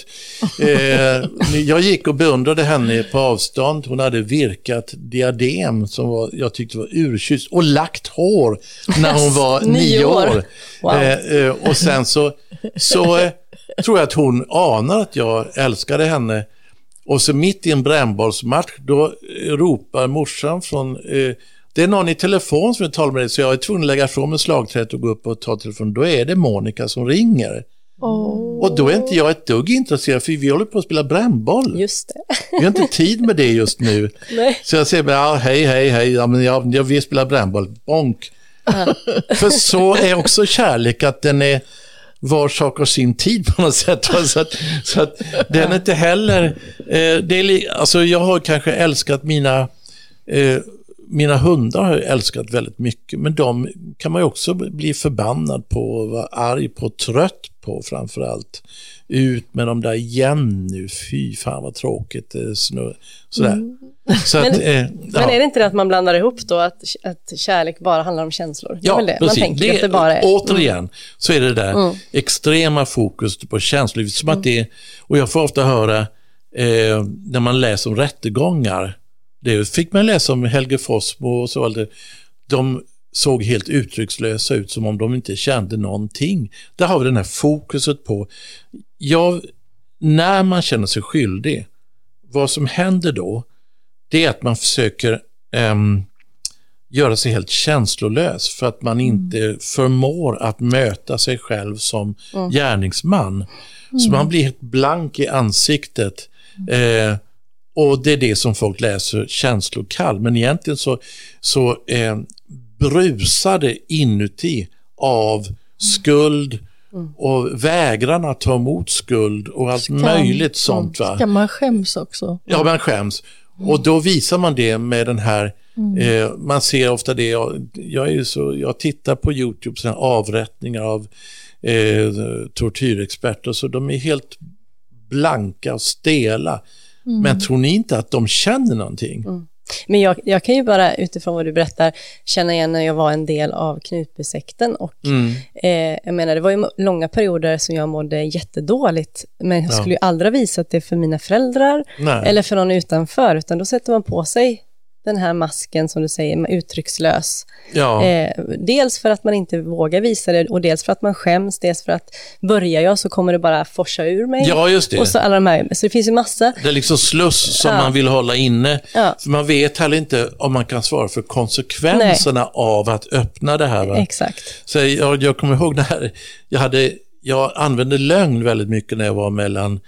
eh, jag gick och beundrade henne på avstånd. Hon hade virkat diadem som var, jag tyckte var urkysst, och lagt hår när hon var nio år. Wow. Eh, och sen så, så eh, tror jag att hon anar att jag älskade henne. Och så mitt i en brännbollsmatch, då ropar morsan från... Eh, det är någon i telefon som vill tala med dig, så jag är tvungen att lägga från mig slagträet och gå upp och ta telefonen. Då är det Monica som ringer. Oh. Och då är inte jag ett dugg intresserad, för vi håller på att spela brännboll. Just det. Vi har inte tid med det just nu. Nej. Så jag säger bara, ja, hej, hej, hej. Ja, men jag, jag vill spela brännboll. Bonk. För så är också kärlek, att den är var sak och sin tid på något sätt. Så att, så att den är inte heller... Eh, det är, alltså jag har kanske älskat mina... Eh, mina hundar har jag älskat väldigt mycket, men de kan man ju också bli förbannad på, vara arg på, trött på framförallt. Ut med de där igen nu, fy fan vad tråkigt, snö, sådär. Mm. Så att, men, eh, ja. men är det inte det att man blandar ihop då, att, att kärlek bara handlar om känslor? Ja, det. precis. Man tänker det, att det bara är... Återigen mm. så är det där mm. extrema fokus på känslor. Som mm. att det, och jag får ofta höra eh, när man läser om rättegångar. Det fick man läsa om Helge Fossmo och så vidare. De såg helt uttryckslösa ut, som om de inte kände någonting. Där har vi den här fokuset på, ja, när man känner sig skyldig, vad som händer då, det är att man försöker um, göra sig helt känslolös, för att man inte mm. förmår att möta sig själv som mm. gärningsman. Mm. Så man blir helt blank i ansiktet. Mm. Eh, Och det är det som folk läser känslokall. Men egentligen så, så eh, brusar det inuti av skuld mm. och vägran att ta emot skuld och allt Skam. möjligt sånt. Va? Ska man skäms också? Ja, man skäms. Mm. Och då visar man det med den här, mm. eh, man ser ofta det, jag, jag, är ju så, jag tittar på YouTube, såna avrättningar av eh, tortyrexperter, så de är helt blanka och stela. Mm. Men tror ni inte att de känner någonting? Mm. Men jag, jag kan ju bara utifrån vad du berättar känna igen när jag var en del av Knutbysekten. Och mm. eh, jag menar, det var ju långa perioder som jag mådde jättedåligt. Men jag skulle ja. ju aldrig visa det för mina föräldrar. Nej. Eller för någon utanför. Utan då sätter man på sig den här masken som du säger, uttryckslös. Ja. Eh, dels för att man inte vågar visa det, och dels för att man skäms, dels för att börjar jag så kommer det bara forsa ur mig. Ja, just det. Och så alla de här, så det finns ju massa. Det är liksom sluss som ja. man vill hålla inne. Ja. För man vet heller inte om man kan svara för konsekvenserna Nej. av att öppna det här. Va? Exakt. Så jag, jag kommer ihåg när jag hade, jag använde lögn väldigt mycket när jag var mellan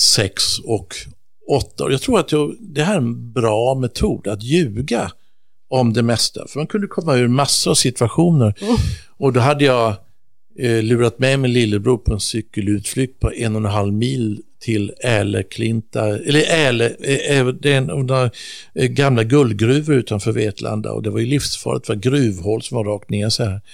sex och åtta. Jag tror att jag, det här är en bra metod att ljuga om det mesta. För man kunde komma ur massor av situationer. Mm. Och då hade jag eh, lurat med min lillebror på en cykelutflykt på en och en halv mil till Äleklinta. Eller Äle, eh, det är en av de gamla guldgruvor utanför Vetlanda. Och det var ju livsfarligt. Det var gruvhål som var rakt ner så här.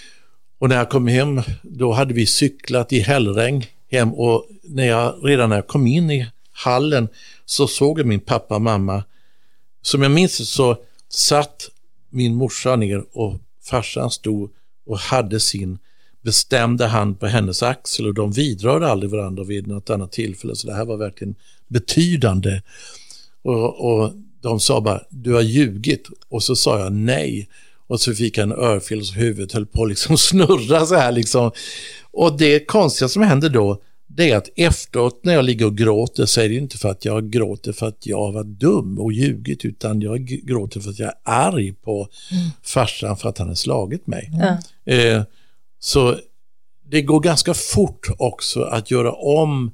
Och när jag kom hem, då hade vi cyklat i hällregn hem. Och när jag, redan när jag kom in i hallen så såg jag min pappa och mamma. Som jag minns så satt min morsa ner och farsan stod och hade sin bestämda hand på hennes axel, och de vidrörde aldrig varandra vid något annat tillfälle, så det här var verkligen betydande. Och, och de sa bara, du har ljugit, och så sa jag nej, och så fick jag en örfil och så huvudet höll på att liksom snurra så här liksom. Och det konstiga som hände då, det är att efteråt när jag ligger och gråter, så är det inte för att jag gråter för att jag var dum och ljugit, utan jag gråter för att jag är arg på mm. farsan för att han har slagit mig. Mm. Eh, så det går ganska fort också att göra om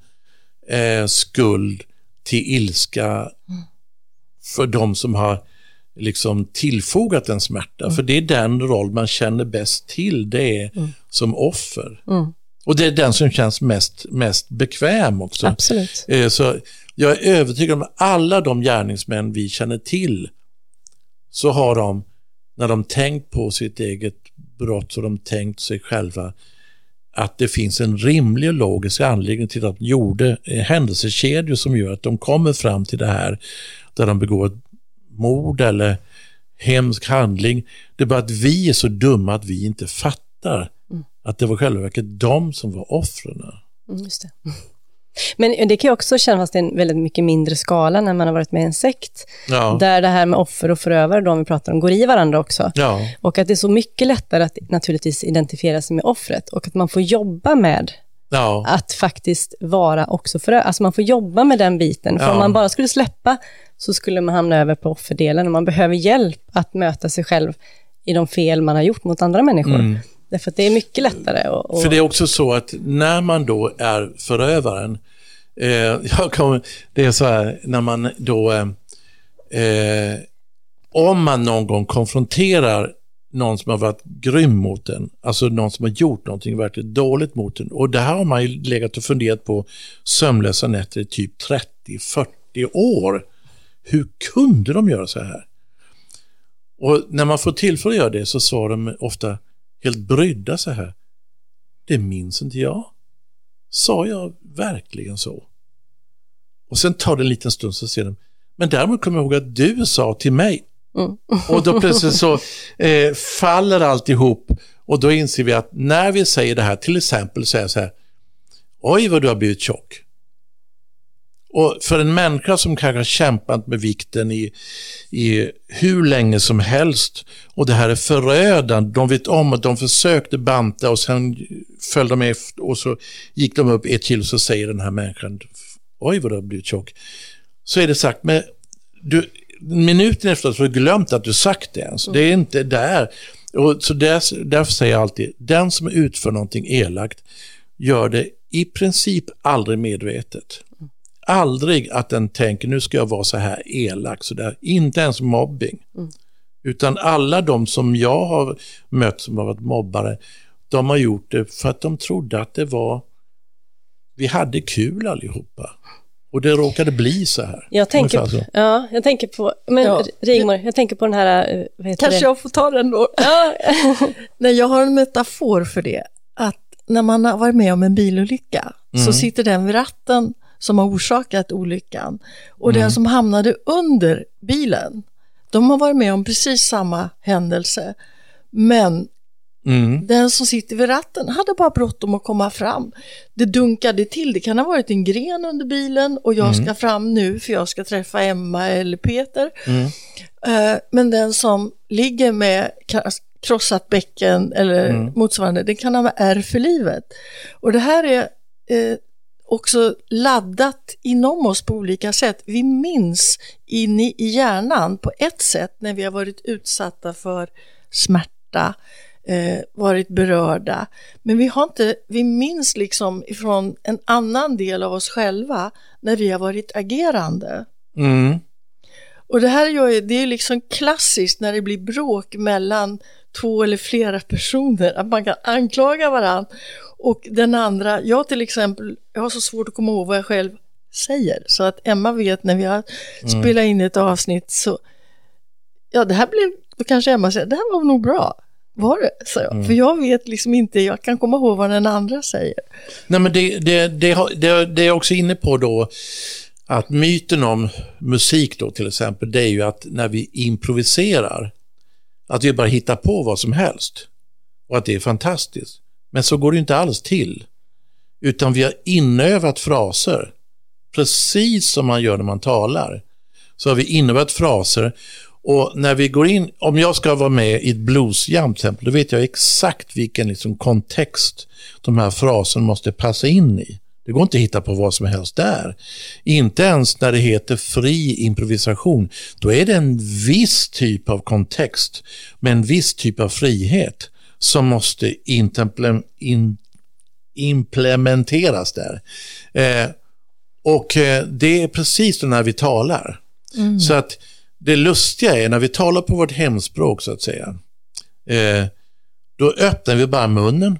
eh, skuld till ilska mm. för de som har liksom tillfogat en smärta. Mm. För det är den roll man känner bäst till, det är mm. som offer. Mm. Och det är den som känns mest, mest bekväm också. Absolut. Så jag är övertygad om att alla de gärningsmän vi känner till, så har de, när de tänkt på sitt eget brott, så de tänkt sig själva att det finns en rimlig och logisk anledning till att de gjorde händelsekedjor som gör att de kommer fram till det här, där de begår ett mord eller hemsk handling. Det är bara att vi är så dumma att vi inte fattar mm. att det var själva verket de som var offren. Mm, just det. Men det kan ju också kännas en väldigt mycket mindre skala när man har varit med i en sekt. Ja. Där det här med offer och förövare, de vi pratar om, går i varandra också. Ja. Och att det är så mycket lättare att naturligtvis identifiera sig med offret. Och att man får jobba med Ja. Att faktiskt vara också förövare. Alltså man får jobba med den biten. För Ja. om man bara skulle släppa så skulle man hamna över på offerdelen. Och man behöver hjälp att möta sig själv i de fel man har gjort mot andra människor. Mm. Därför att det är mycket lättare. Och, och... För det är också så att när man då är förövaren, eh, jag kommer, det är så här, när man då, eh, om man någon gång konfronterar någon som har varit grym mot en, alltså någon som har gjort någonting verkligt dåligt mot en, och det här har man ju legat och funderat på sömnlösa nätter i typ trettio till fyrtio år. Hur kunde de göra så här? Och när man får tillfälle att göra det så svarar de ofta helt brydda så här. Det minns inte jag. Sa jag verkligen så? Och sen tar det en liten stund så ser de, men däremot kommer jag ihåg att du sa till mig. Mm. Och då plötsligt så eh, faller alltihop, och då inser vi att när vi säger det här, till exempel säger så här: oj vad du har blivit tjock. Och för en människa som kanske har kämpat med vikten i, i hur länge som helst, och det här är förödande, de vet om att de försökte banta och sen föll de efter och så gick de upp ett kilo, så säger den här människan: oj vad du har blivit tjock. Så är det sagt, men du, minuten efter så har du glömt att du sagt det ens. Det är inte där. Och så där, därför säger jag alltid, den som utför någonting elakt gör det i princip aldrig medvetet. Aldrig att den tänker, nu ska jag vara så här elak, så där. Inte ens mobbing. Mm. Utan alla de som jag har mött som har varit mobbare, de har gjort det för att de trodde att det var, vi hade kul allihopa. Och det råkade bli så här. Jag tänker, ja, jag tänker på, men ja. Rigmor, jag tänker på den här, vad heter kanske det? Jag får ta den då. Ja. Nej, jag har en metafor för det. Att när man har varit med om en bilolycka, mm. så sitter den vid ratten som har orsakat olyckan. Och mm. den som hamnade under bilen, de har varit med om precis samma händelse. Men mm. den som sitter vid ratten hade bara bråttom att komma fram. Det dunkade till. Det kan ha varit en gren under bilen och jag mm. ska fram nu för jag ska träffa Emma eller Peter. Mm. Uh, men den som ligger med krossat bäcken eller mm. motsvarande, det kan ha ärr för livet. Och det här är uh, också laddat inom oss på olika sätt. Vi minns in i hjärnan på ett sätt när vi har varit utsatta för smärta, eh, varit berörda. Men vi har inte, vi minns liksom ifrån en annan del av oss själva när vi har varit agerande. Mm. Och det här gör, det är liksom klassiskt när det blir bråk mellan två eller flera personer, att man kan anklaga varandra. Och den andra, jag till exempel, jag har så svårt att komma ihåg vad jag själv säger. Så att Emma vet när vi har mm. spelat in ett avsnitt så, ja det här blev, då kanske Emma säger, det här var nog bra. Var det? Så jag. Mm. För jag vet liksom inte, jag kan komma ihåg vad den andra säger. Nej men det, det, det, det, det är också inne på då, att myten om musik då till exempel, det är ju att när vi improviserar, att vi bara hittar på vad som helst. Och att det är fantastiskt. Men så går det inte alls till. Utan vi har inövat fraser. Precis som man gör när man talar. Så har vi inövat fraser. Och när vi går in, om jag ska vara med i ett bluesjam till exempel, då vet jag exakt vilken liksom kontext de här fraserna måste passa in i. Det går inte att hitta på vad som helst där. Inte ens när det heter fri improvisation. Då är det en viss typ av kontext med en viss typ av frihet som måste in, implementeras där. Eh, och eh, det är precis när vi talar. Mm. Så att det lustiga är när vi talar på vårt hemspråk så att säga. Eh, då öppnar vi bara munnen.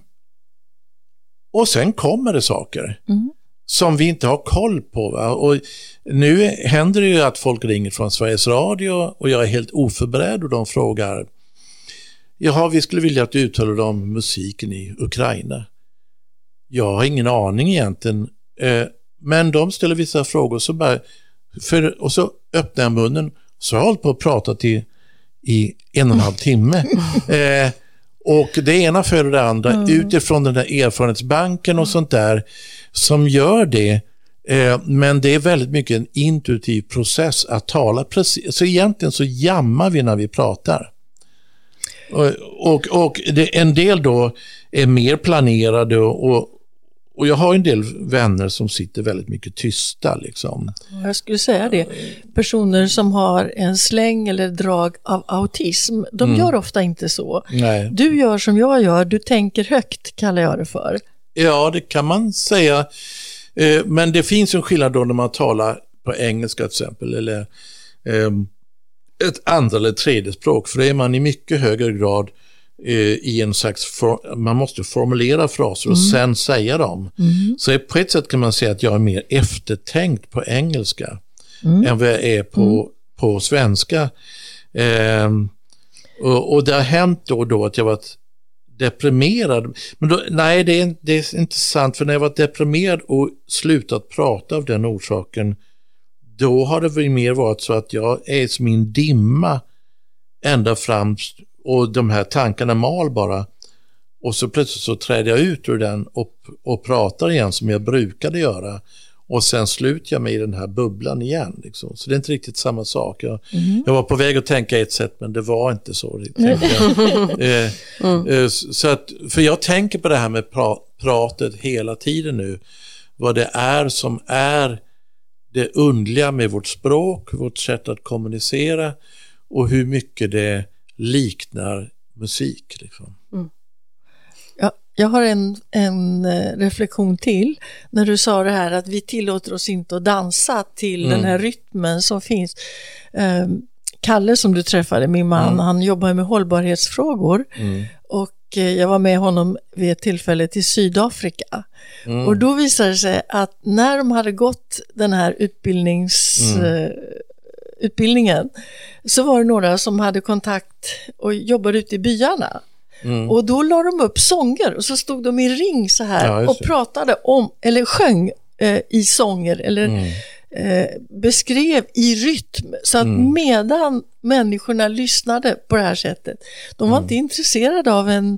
Och sen kommer det saker mm. som vi inte har koll på. Va? Och nu händer det ju att folk ringer från Sveriges Radio och jag är helt oförberedd och de frågar: jaha, vi skulle vilja att du uttalar om musiken i Ukraina. Jag har ingen aning egentligen. Eh, men de ställer vissa frågor så bara, för, och så öppnar jag munnen så har jag hållit på att prata till, i en och en halv timme. Eh, Och det ena föder det andra mm. utifrån den där erfarenhetsbanken och sånt där som gör det. Eh, men det är väldigt mycket en intuitiv process att tala. Precis, så egentligen så jammar vi när vi pratar. Och, och, och det, en del då är mer planerade och, och, och jag har en del vänner som sitter väldigt mycket tysta liksom. Jag skulle säga det. Personer som har en släng eller drag av autism, de mm. gör ofta inte så. Nej. Du gör som jag gör, du tänker högt, kallar jag det för. Ja, det kan man säga. Men det finns en skillnad då när man talar på engelska till exempel, eller ett andra eller tredje språk, för det är man i mycket högre grad i en slags, for, man måste formulera fraser och mm. sen säga dem. Mm. Så på ett sätt kan man säga att jag är mer eftertänkt på engelska mm. än vad jag är på, mm. på svenska. Eh, och, och det har hänt då och då att jag varit deprimerad. Men då, nej, det är, det är inte sant, för när jag varit deprimerad och slutat prata av den orsaken, då har det väl mer varit så att jag är som min dimma ända fram, och de här tankarna mal bara, och så plötsligt så träder jag ut ur den och, och pratar igen som jag brukade göra, och sen slutar jag mig i den här bubblan igen liksom. Så det är inte riktigt samma sak. Jag, mm. jag var på väg att tänka ett sätt, men det var inte så. eh, mm. eh, så att, för jag tänker på det här med pra- pratet hela tiden nu, vad det är som är det underliga med vårt språk, vårt sätt att kommunicera, och hur mycket det liknar musik. Liksom. Mm. Ja, jag har en, en reflektion till när du sa det här att vi tillåter oss inte att dansa till mm. den här rytmen som finns. Um, Kalle som du träffade, min man, mm. han jobbar med hållbarhetsfrågor mm. och jag var med honom vid ett tillfälle till Sydafrika. Mm. Och då visade det sig att när de hade gått den här utbildnings... Mm. utbildningen, så var det några som hade kontakt och jobbade ute i byarna. Mm. Och då la de upp sånger och så stod de i ring så här ja, och pratade om, eller sjöng eh, i sånger eller mm. eh, beskrev i rytm. Så att mm. medan människorna lyssnade på det här sättet, de var mm. inte intresserade av en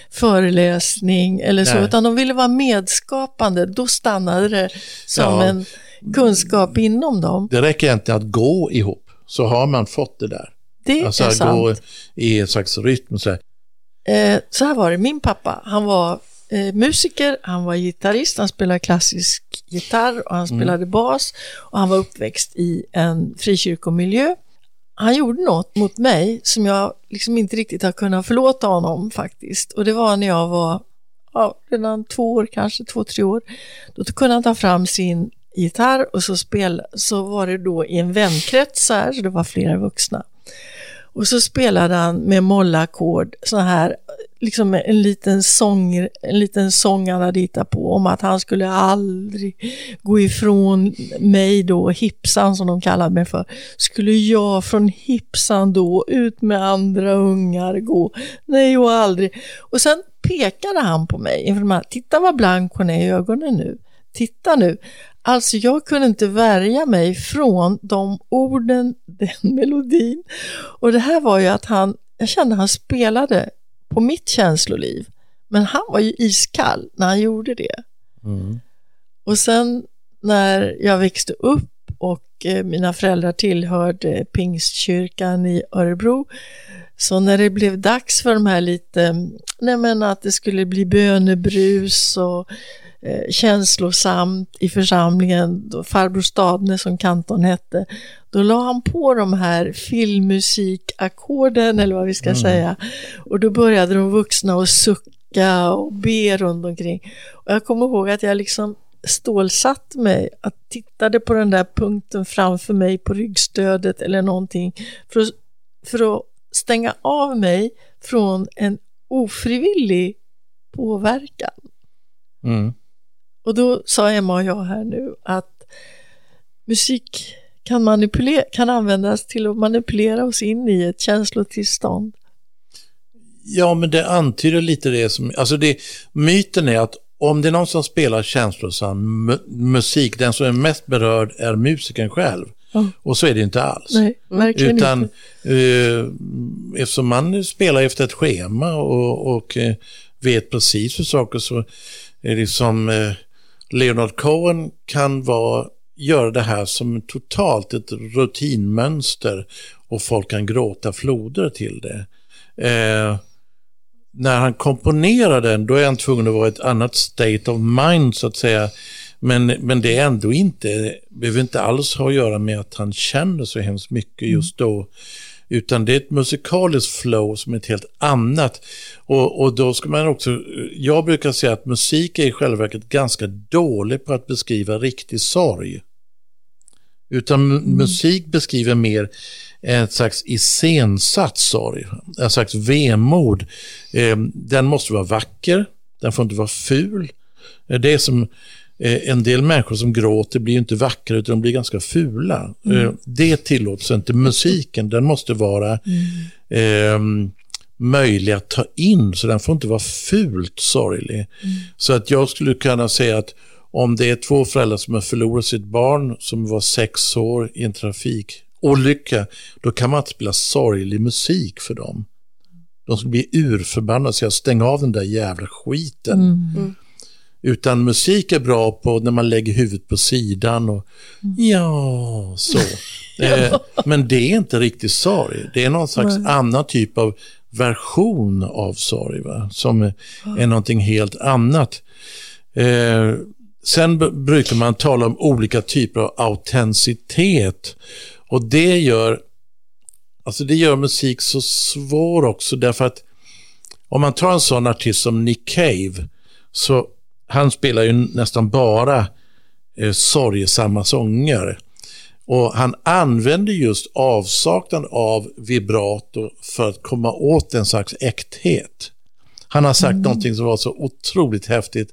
föreläsning eller så, Nej. utan de ville vara medskapande. Då stannade det som ja. en kunskap inom dem. Det räcker inte att gå ihop, så har man fått det där. Det alltså är att sant. Gå i en slags rytm. Så här. Eh, så här var det, min pappa, han var eh, musiker, han var gitarrist, han spelade klassisk gitarr och han spelade mm. bas, och han var uppväxt i en frikyrkomiljö. Han gjorde något mot mig som jag liksom inte riktigt har kunnat förlåta honom faktiskt, och det var när jag var ja, redan två år, kanske två, tre år. Då kunde han ta fram sin gitarr och så spela, så var det då i en vänkrets här, så det var flera vuxna. Och så spelade han med mollackord så här, liksom en liten sång, en liten sång han hade hittat på om att han skulle aldrig gå ifrån mig då, hipsan som de kallade mig för. Skulle jag från hipsan då ut med andra ungar gå? Nej, och aldrig. Och sen pekade han på mig inför de här, titta vad blank hon är i ögonen nu. Titta nu. Alltså jag kunde inte värja mig från de orden, den melodin. Och det här var ju att han, jag kände att han spelade på mitt känsloliv. Men han var ju iskall när han gjorde det. Mm. Och sen när jag växte upp och eh, mina föräldrar tillhörde Pingstkyrkan i Örebro. Så när det blev dags för de här lite, nej men att det skulle bli bönebrus och eh, känslosamt i församlingen, då farbror Stadne som kanton hette, då la han på de här filmmusikackorden eller vad vi ska mm. säga, och då började de vuxna att sucka och be runt omkring, och jag kommer ihåg att jag liksom stålsatt mig, att tittade på den där punkten framför mig på ryggstödet eller någonting för att, för att stänga av mig från en ofrivillig påverkan. Mm. Och då sa Emma och jag här nu att musik kan, manipulera, kan användas till att manipulera oss in i ett känslotillstånd. Ja, men det antyder lite det som, alltså det, myten är att om det är någon som spelar känslosam mu- musik, den som är mest berörd är musikern själv. Mm. Och så är det inte alls. Nej, verkligen Utan inte. Eh, eftersom man spelar efter ett schema och, och eh, vet precis hur saker, så är det som eh, Leonard Cohen kan vara, göra det här som totalt ett rutinmönster, och folk kan gråta floder till det. Eh, när han komponerar den, då är han tvungen att vara ett annat state of mind så att säga. Men, men det är ändå inte, behöver inte alls ha att göra med att han känner så hemskt mycket just då. Utan det är ett musikaliskt flow som är ett helt annat. Och, och då ska man också, jag brukar säga att musik är i själva verket ganska dålig på att beskriva riktig sorg. Utan mm. musik beskriver mer ett slags iscensatt sorg, ett slags vemod. Eh, den måste vara vacker, den får inte vara ful. Det är som eh, en del människor som gråter blir inte vackra utan de blir ganska fula. Mm. Eh, det tillåts inte. Musiken, den måste vara mm. eh, möjlig att ta in, så den får inte vara fult sorglig. Mm. Så att jag skulle kunna säga att om det är två föräldrar som har förlorat sitt barn som var sex år i en trafikolycka, då kan man inte spela sorglig musik för dem. De skulle bli urförbannade så jag stänger av den där jävla skiten. Mm. Mm. Utan musik är bra på när man lägger huvudet på sidan och mm. ja, så. eh, men det är inte riktigt sorg. Det är någon slags mm. annan typ av version av sorg, va? Som är, mm. är någonting helt annat. Eh, sen b- brukar man tala om olika typer av autenticitet. Och det gör alltså det gör musik så svår också, därför att om man tar en sån artist som Nick Cave, så han spelar ju nästan bara eh, sorgesamma sånger. Och han använder just avsaknaden av vibrato för att komma åt en slags äkthet. Han har sagt mm. någonting som var så otroligt häftigt.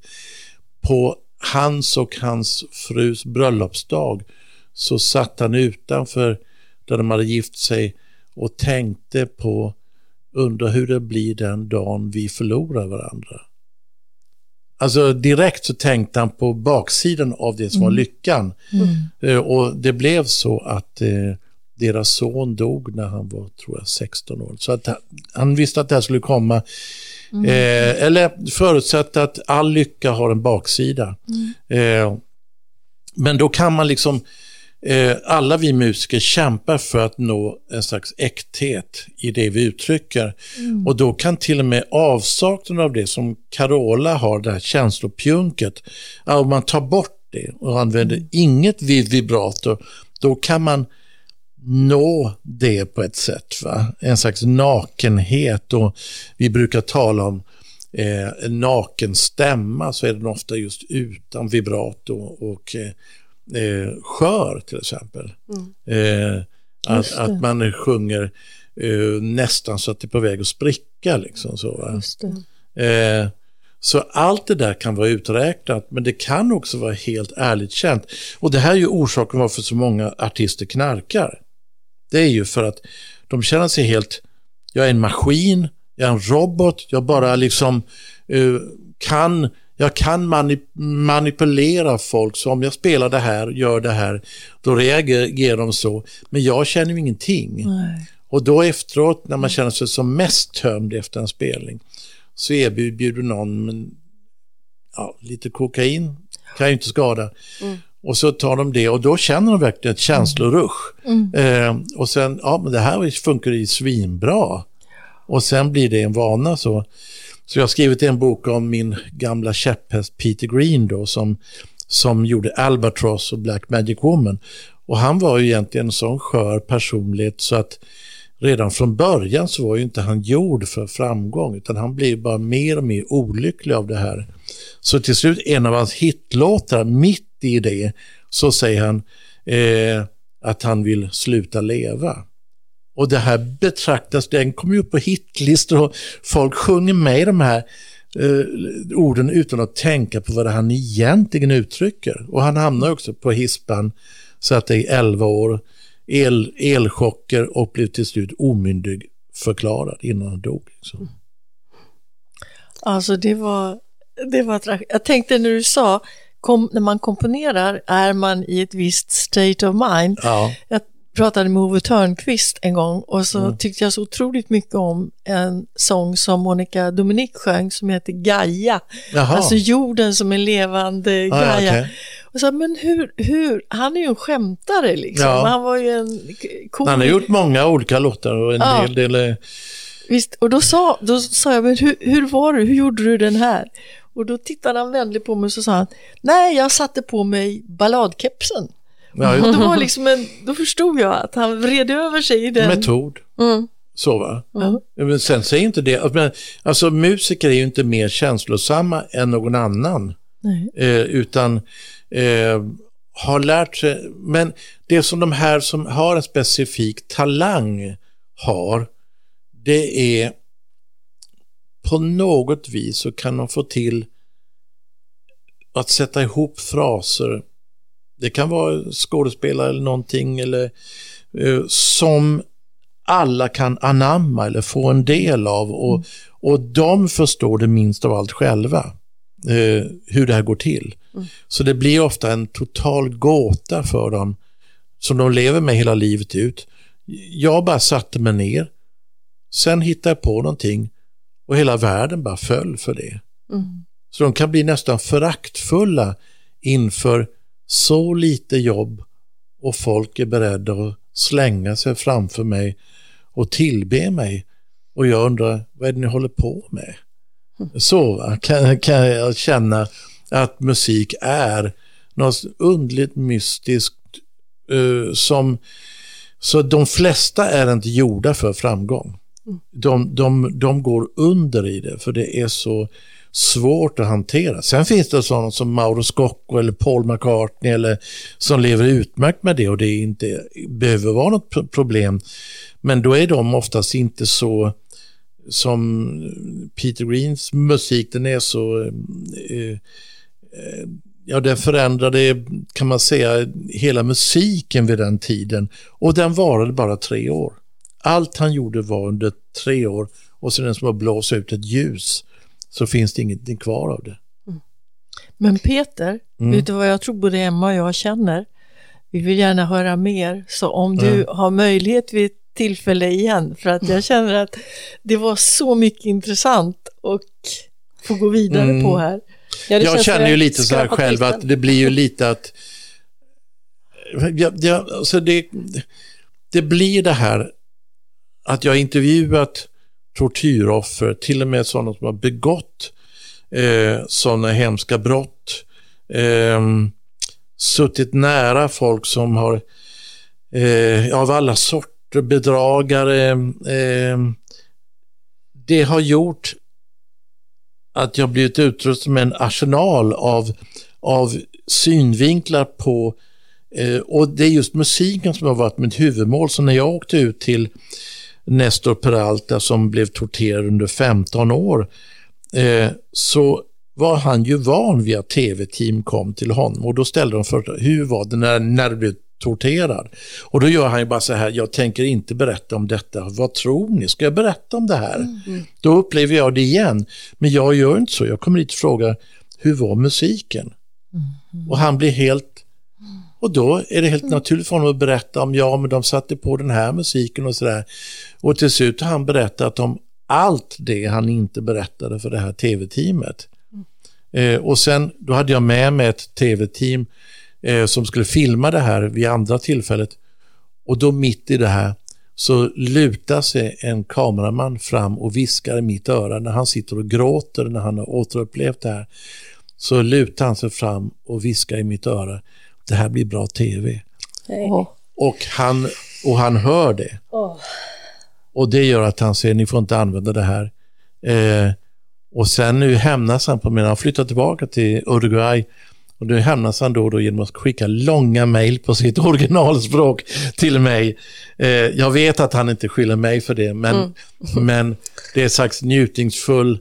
På hans och hans frus bröllopsdag så satt han utanför där de hade gift sig och tänkte på, undra hur det blir den dagen vi förlorar varandra. Alltså direkt så tänkte han på baksidan av det som mm. var lyckan. Mm. Och det blev så att eh, deras son dog när han var, tror jag, sexton år. Så att han, han visste att det här skulle komma. Mm. Eh, eller förutsatt att all lycka har en baksida. Mm. Eh, men då kan man liksom, eh, alla vi musiker kämpar för att nå en slags äkthet i det vi uttrycker. Mm. Och då kan till och med avsaknaden av det som Carola har, det här känslopjunket, om man tar bort det och använder mm. inget vid vibrato, då kan man nå det på ett sätt, va? En slags nakenhet, och vi brukar tala om eh, en naken stämma, så är den ofta just utan vibrato och eh, skör till exempel. Mm. Eh, att, att man sjunger eh, nästan så att det är på väg att spricka liksom, så, va? Just det. Eh, så allt det där kan vara uträknat, men det kan också vara helt ärligt känt. Och det här är ju orsaken varför så många artister knarkar. Det är ju för att de känner sig helt, jag är en maskin, jag är en robot, jag bara liksom uh, kan, jag kan manip- manipulera folk, så om jag spelar det här, gör det här, då reagerar de så, men jag känner ju ingenting. Nej. Och då efteråt, när man känner sig som mest tömd efter en spelning, så erbjuder någon men, ja, lite kokain, kan ju inte skada. Mm. Och så tar de det och då känner de verkligen ett känslorush. Mm. Eh, och sen, ja men det här funkar ju svinbra. Och sen blir det en vana så. Så jag har skrivit en bok om min gamla käpphäst Peter Green då, som, som gjorde Albatross och Black Magic Woman. Och han var ju egentligen en sån skör personlighet så att redan från början så var ju inte han gjord för framgång, utan han blev bara mer och mer olycklig av det här. Så till slut, en av hans hitlåtar, mitt i det, så säger han eh, att han vill sluta leva. Och det här betraktas, den kommer ju upp på hitlistor och folk sjunger med de här eh, orden utan att tänka på vad det han egentligen uttrycker. Och han hamnar också på hispan, så att det är elva år, el, elchocker och blev till slut omyndig förklarad innan han dog. Så. Alltså det var, det var jag tänkte när du sa kom, när man komponerar är man i ett visst state of mind. Ja. Jag pratade med Ove Törnqvist en gång och så mm. tyckte jag så otroligt mycket om en sång som Monica Dominic sjöng som heter Gaia. Jaha. Alltså jorden som en levande ah, Gaia. Okay. Och så, men hur, hur, han är ju en skämtare liksom. Ja. Han var ju en cool... Han har gjort många olika låtar och en ja. hel del Visst, och då sa, då sa jag, men hur, hur var det? Hur gjorde du den här? Och då tittade han vänligt på mig och så sa han, nej, jag satte på mig balladkepsen. Ja, och då, var liksom en, då förstod jag att han vred över sig i den... Metod. Mm. Så va? Mm. Men sen säger inte det. Men, alltså musiker är ju inte mer känslosamma än någon annan. Nej. Eh, utan eh, har lärt sig. Men det som de här som har en specifik talang har, det är på något vis så kan de få till att sätta ihop fraser. Det kan vara skådespelare eller någonting eller, eh, som alla kan anamma eller få en del av. Och, mm. och de förstår det minst av allt själva. Eh, hur det här går till. Mm. Så det blir ofta en total gåta för dem som de lever med hela livet ut. Jag bara satte mig ner. Sen hittade jag på någonting och hela världen bara föll för det. Mm. Så de kan bli nästan föraktfulla inför så lite jobb och folk är beredda att slänga sig framför mig och tillbe mig. Och jag undrar, vad är det ni håller på med? Mm. Så kan, kan jag känna att musik är något underligt mystiskt uh, som så de flesta är inte gjorda för framgång. Mm. De, de, de går under i det för det är så svårt att hantera. Sen finns det sådana som Mauro Scocco eller Paul McCartney eller, som lever utmärkt med det och det inte behöver vara något problem. Men då är de oftast inte så som Peter Greens musik, den är så eh, eh, ja, den förändrade, kan man säga, hela musiken vid den tiden och den varade bara tre år. Allt han gjorde var under tre år och sen som att blåsa ut ett ljus så finns det ingenting kvar av det. Mm. Men Peter, mm. vet du vad jag tror både Emma och jag känner? Vi vill gärna höra mer, så om du mm. har möjlighet vid tillfälle igen, för att jag känner att det var så mycket intressant och få gå vidare mm. på här. Ja, jag känner ju lite så här själv att det blir ju lite att ja, ja, alltså det, det blir det här att jag intervjuat tortyroffer, till och med sådana som har begått eh, sådana hemska brott, eh, suttit nära folk som har eh, av alla sorter bedragare. Eh, det har gjort att jag blivit utrustad med en arsenal av, av synvinklar på eh, och det är just musiken som har varit mitt huvudmål. Så när jag åkte ut till Nestor Peralta som blev torterad under femton år eh, så var han ju van vid att tv-team kom till honom och då ställde de för hur var det när, när du blev torterad? Och då gör han ju bara så här, jag tänker inte berätta om detta, vad tror ni? Ska jag berätta om det här? Mm. Då upplever jag det igen, men jag gör inte så, jag kommer hit och frågar, hur var musiken? Mm. Och han blir helt och då är det helt naturligt för honom att berätta om ja, men de satte på den här musiken och sådär. Och till slut har han berättat om allt det han inte berättade för det här tv-teamet. Mm. Eh, och sen, då hade jag med mig ett tv-team eh, som skulle filma det här vid andra tillfället. Och då mitt i det här så lutar sig en kameraman fram och viskar i mitt öra när han sitter och gråter när han har återupplevt det här. Så lutar han sig fram och viskar i mitt öra, det här blir bra tv. Oh. Och, han, och han hör det. Oh. Och det gör att han säger, ni får inte använda det här. Eh, och sen nu hämnas han på mig. Han flyttar tillbaka till Uruguay. Och nu hämnas han då, då genom att skicka långa mejl på sitt originalspråk till mig. Eh, jag vet att han inte skyller mig för det. Men, mm. men det är slags njutningsfull.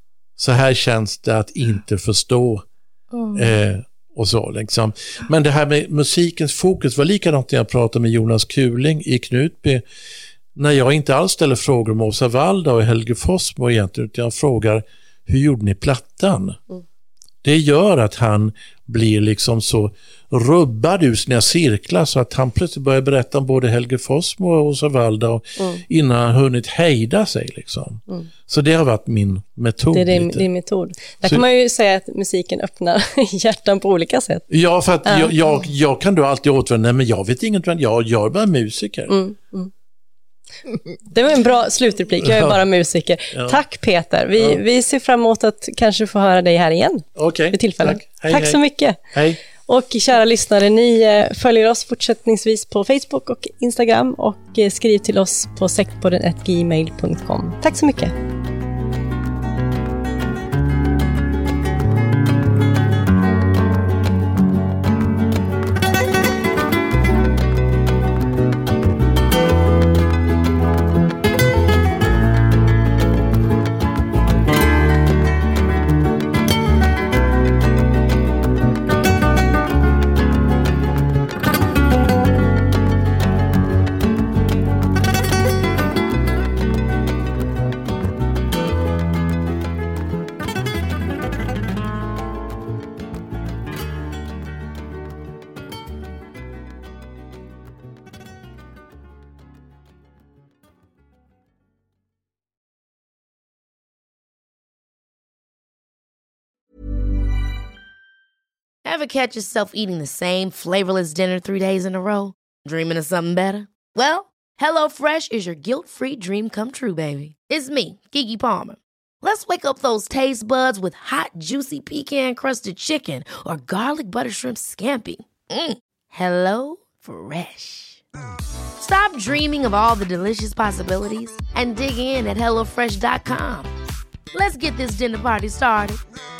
Så här känns det att inte förstå. Oh. Eh, och så liksom. Men det här med musikens fokus var likadant när jag pratade med Jonas Kuling i Knutby, när jag inte alls ställer frågor om Åsa Waldau och Helge Fossmo egentligen, utan jag frågar, hur gjorde ni plattan? Mm. Det gör att han blir liksom så rubbad ur sina cirklar så att han plötsligt börjar berätta om både Helge Fossmo och Åsa Waldau mm. innan han hunnit hejda sig liksom. Mm. Så det har varit min metod. Det är din, din metod. Där så, kan man ju säga att musiken öppnar hjärtan på olika sätt. Ja, för att mm. jag, jag, jag kan då alltid återvända, nej men jag vet inget, jag, jag är bara musiker. Mm. Mm. Det var en bra slutreplik, jag är bara musiker. Ja. Tack Peter, vi, ja. vi ser fram emot att kanske få höra dig här igen. Okej, vid tillfället. tack. Hej, tack hej. så mycket. Hej. Och kära lyssnare, ni följer oss fortsättningsvis på Facebook och Instagram och skriv till oss på sektpodden at gmail dot com. Tack så mycket. Ever catch yourself eating the same flavorless dinner three days in a row? Dreaming of something better? Well, HelloFresh is your guilt-free dream come true, baby. It's me, Keke Palmer. Let's wake up those taste buds with hot, juicy pecan-crusted chicken or garlic butter shrimp scampi. Mm. Hello Fresh. Stop dreaming of all the delicious possibilities and dig in at hello fresh dot com. Let's get this dinner party started.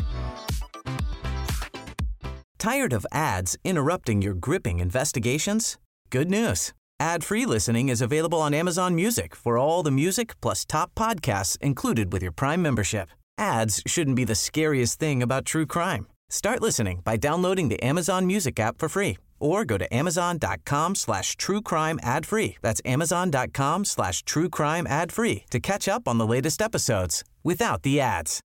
Tired of ads interrupting your gripping investigations? Good news. Ad-free listening is available on Amazon Music for all the music plus top podcasts included with your Prime membership. Ads shouldn't be the scariest thing about true crime. Start listening by downloading the Amazon Music app for free or go to amazon.com slash true crime ad free. That's amazon.com slash true crime ad free to catch up on the latest episodes without the ads.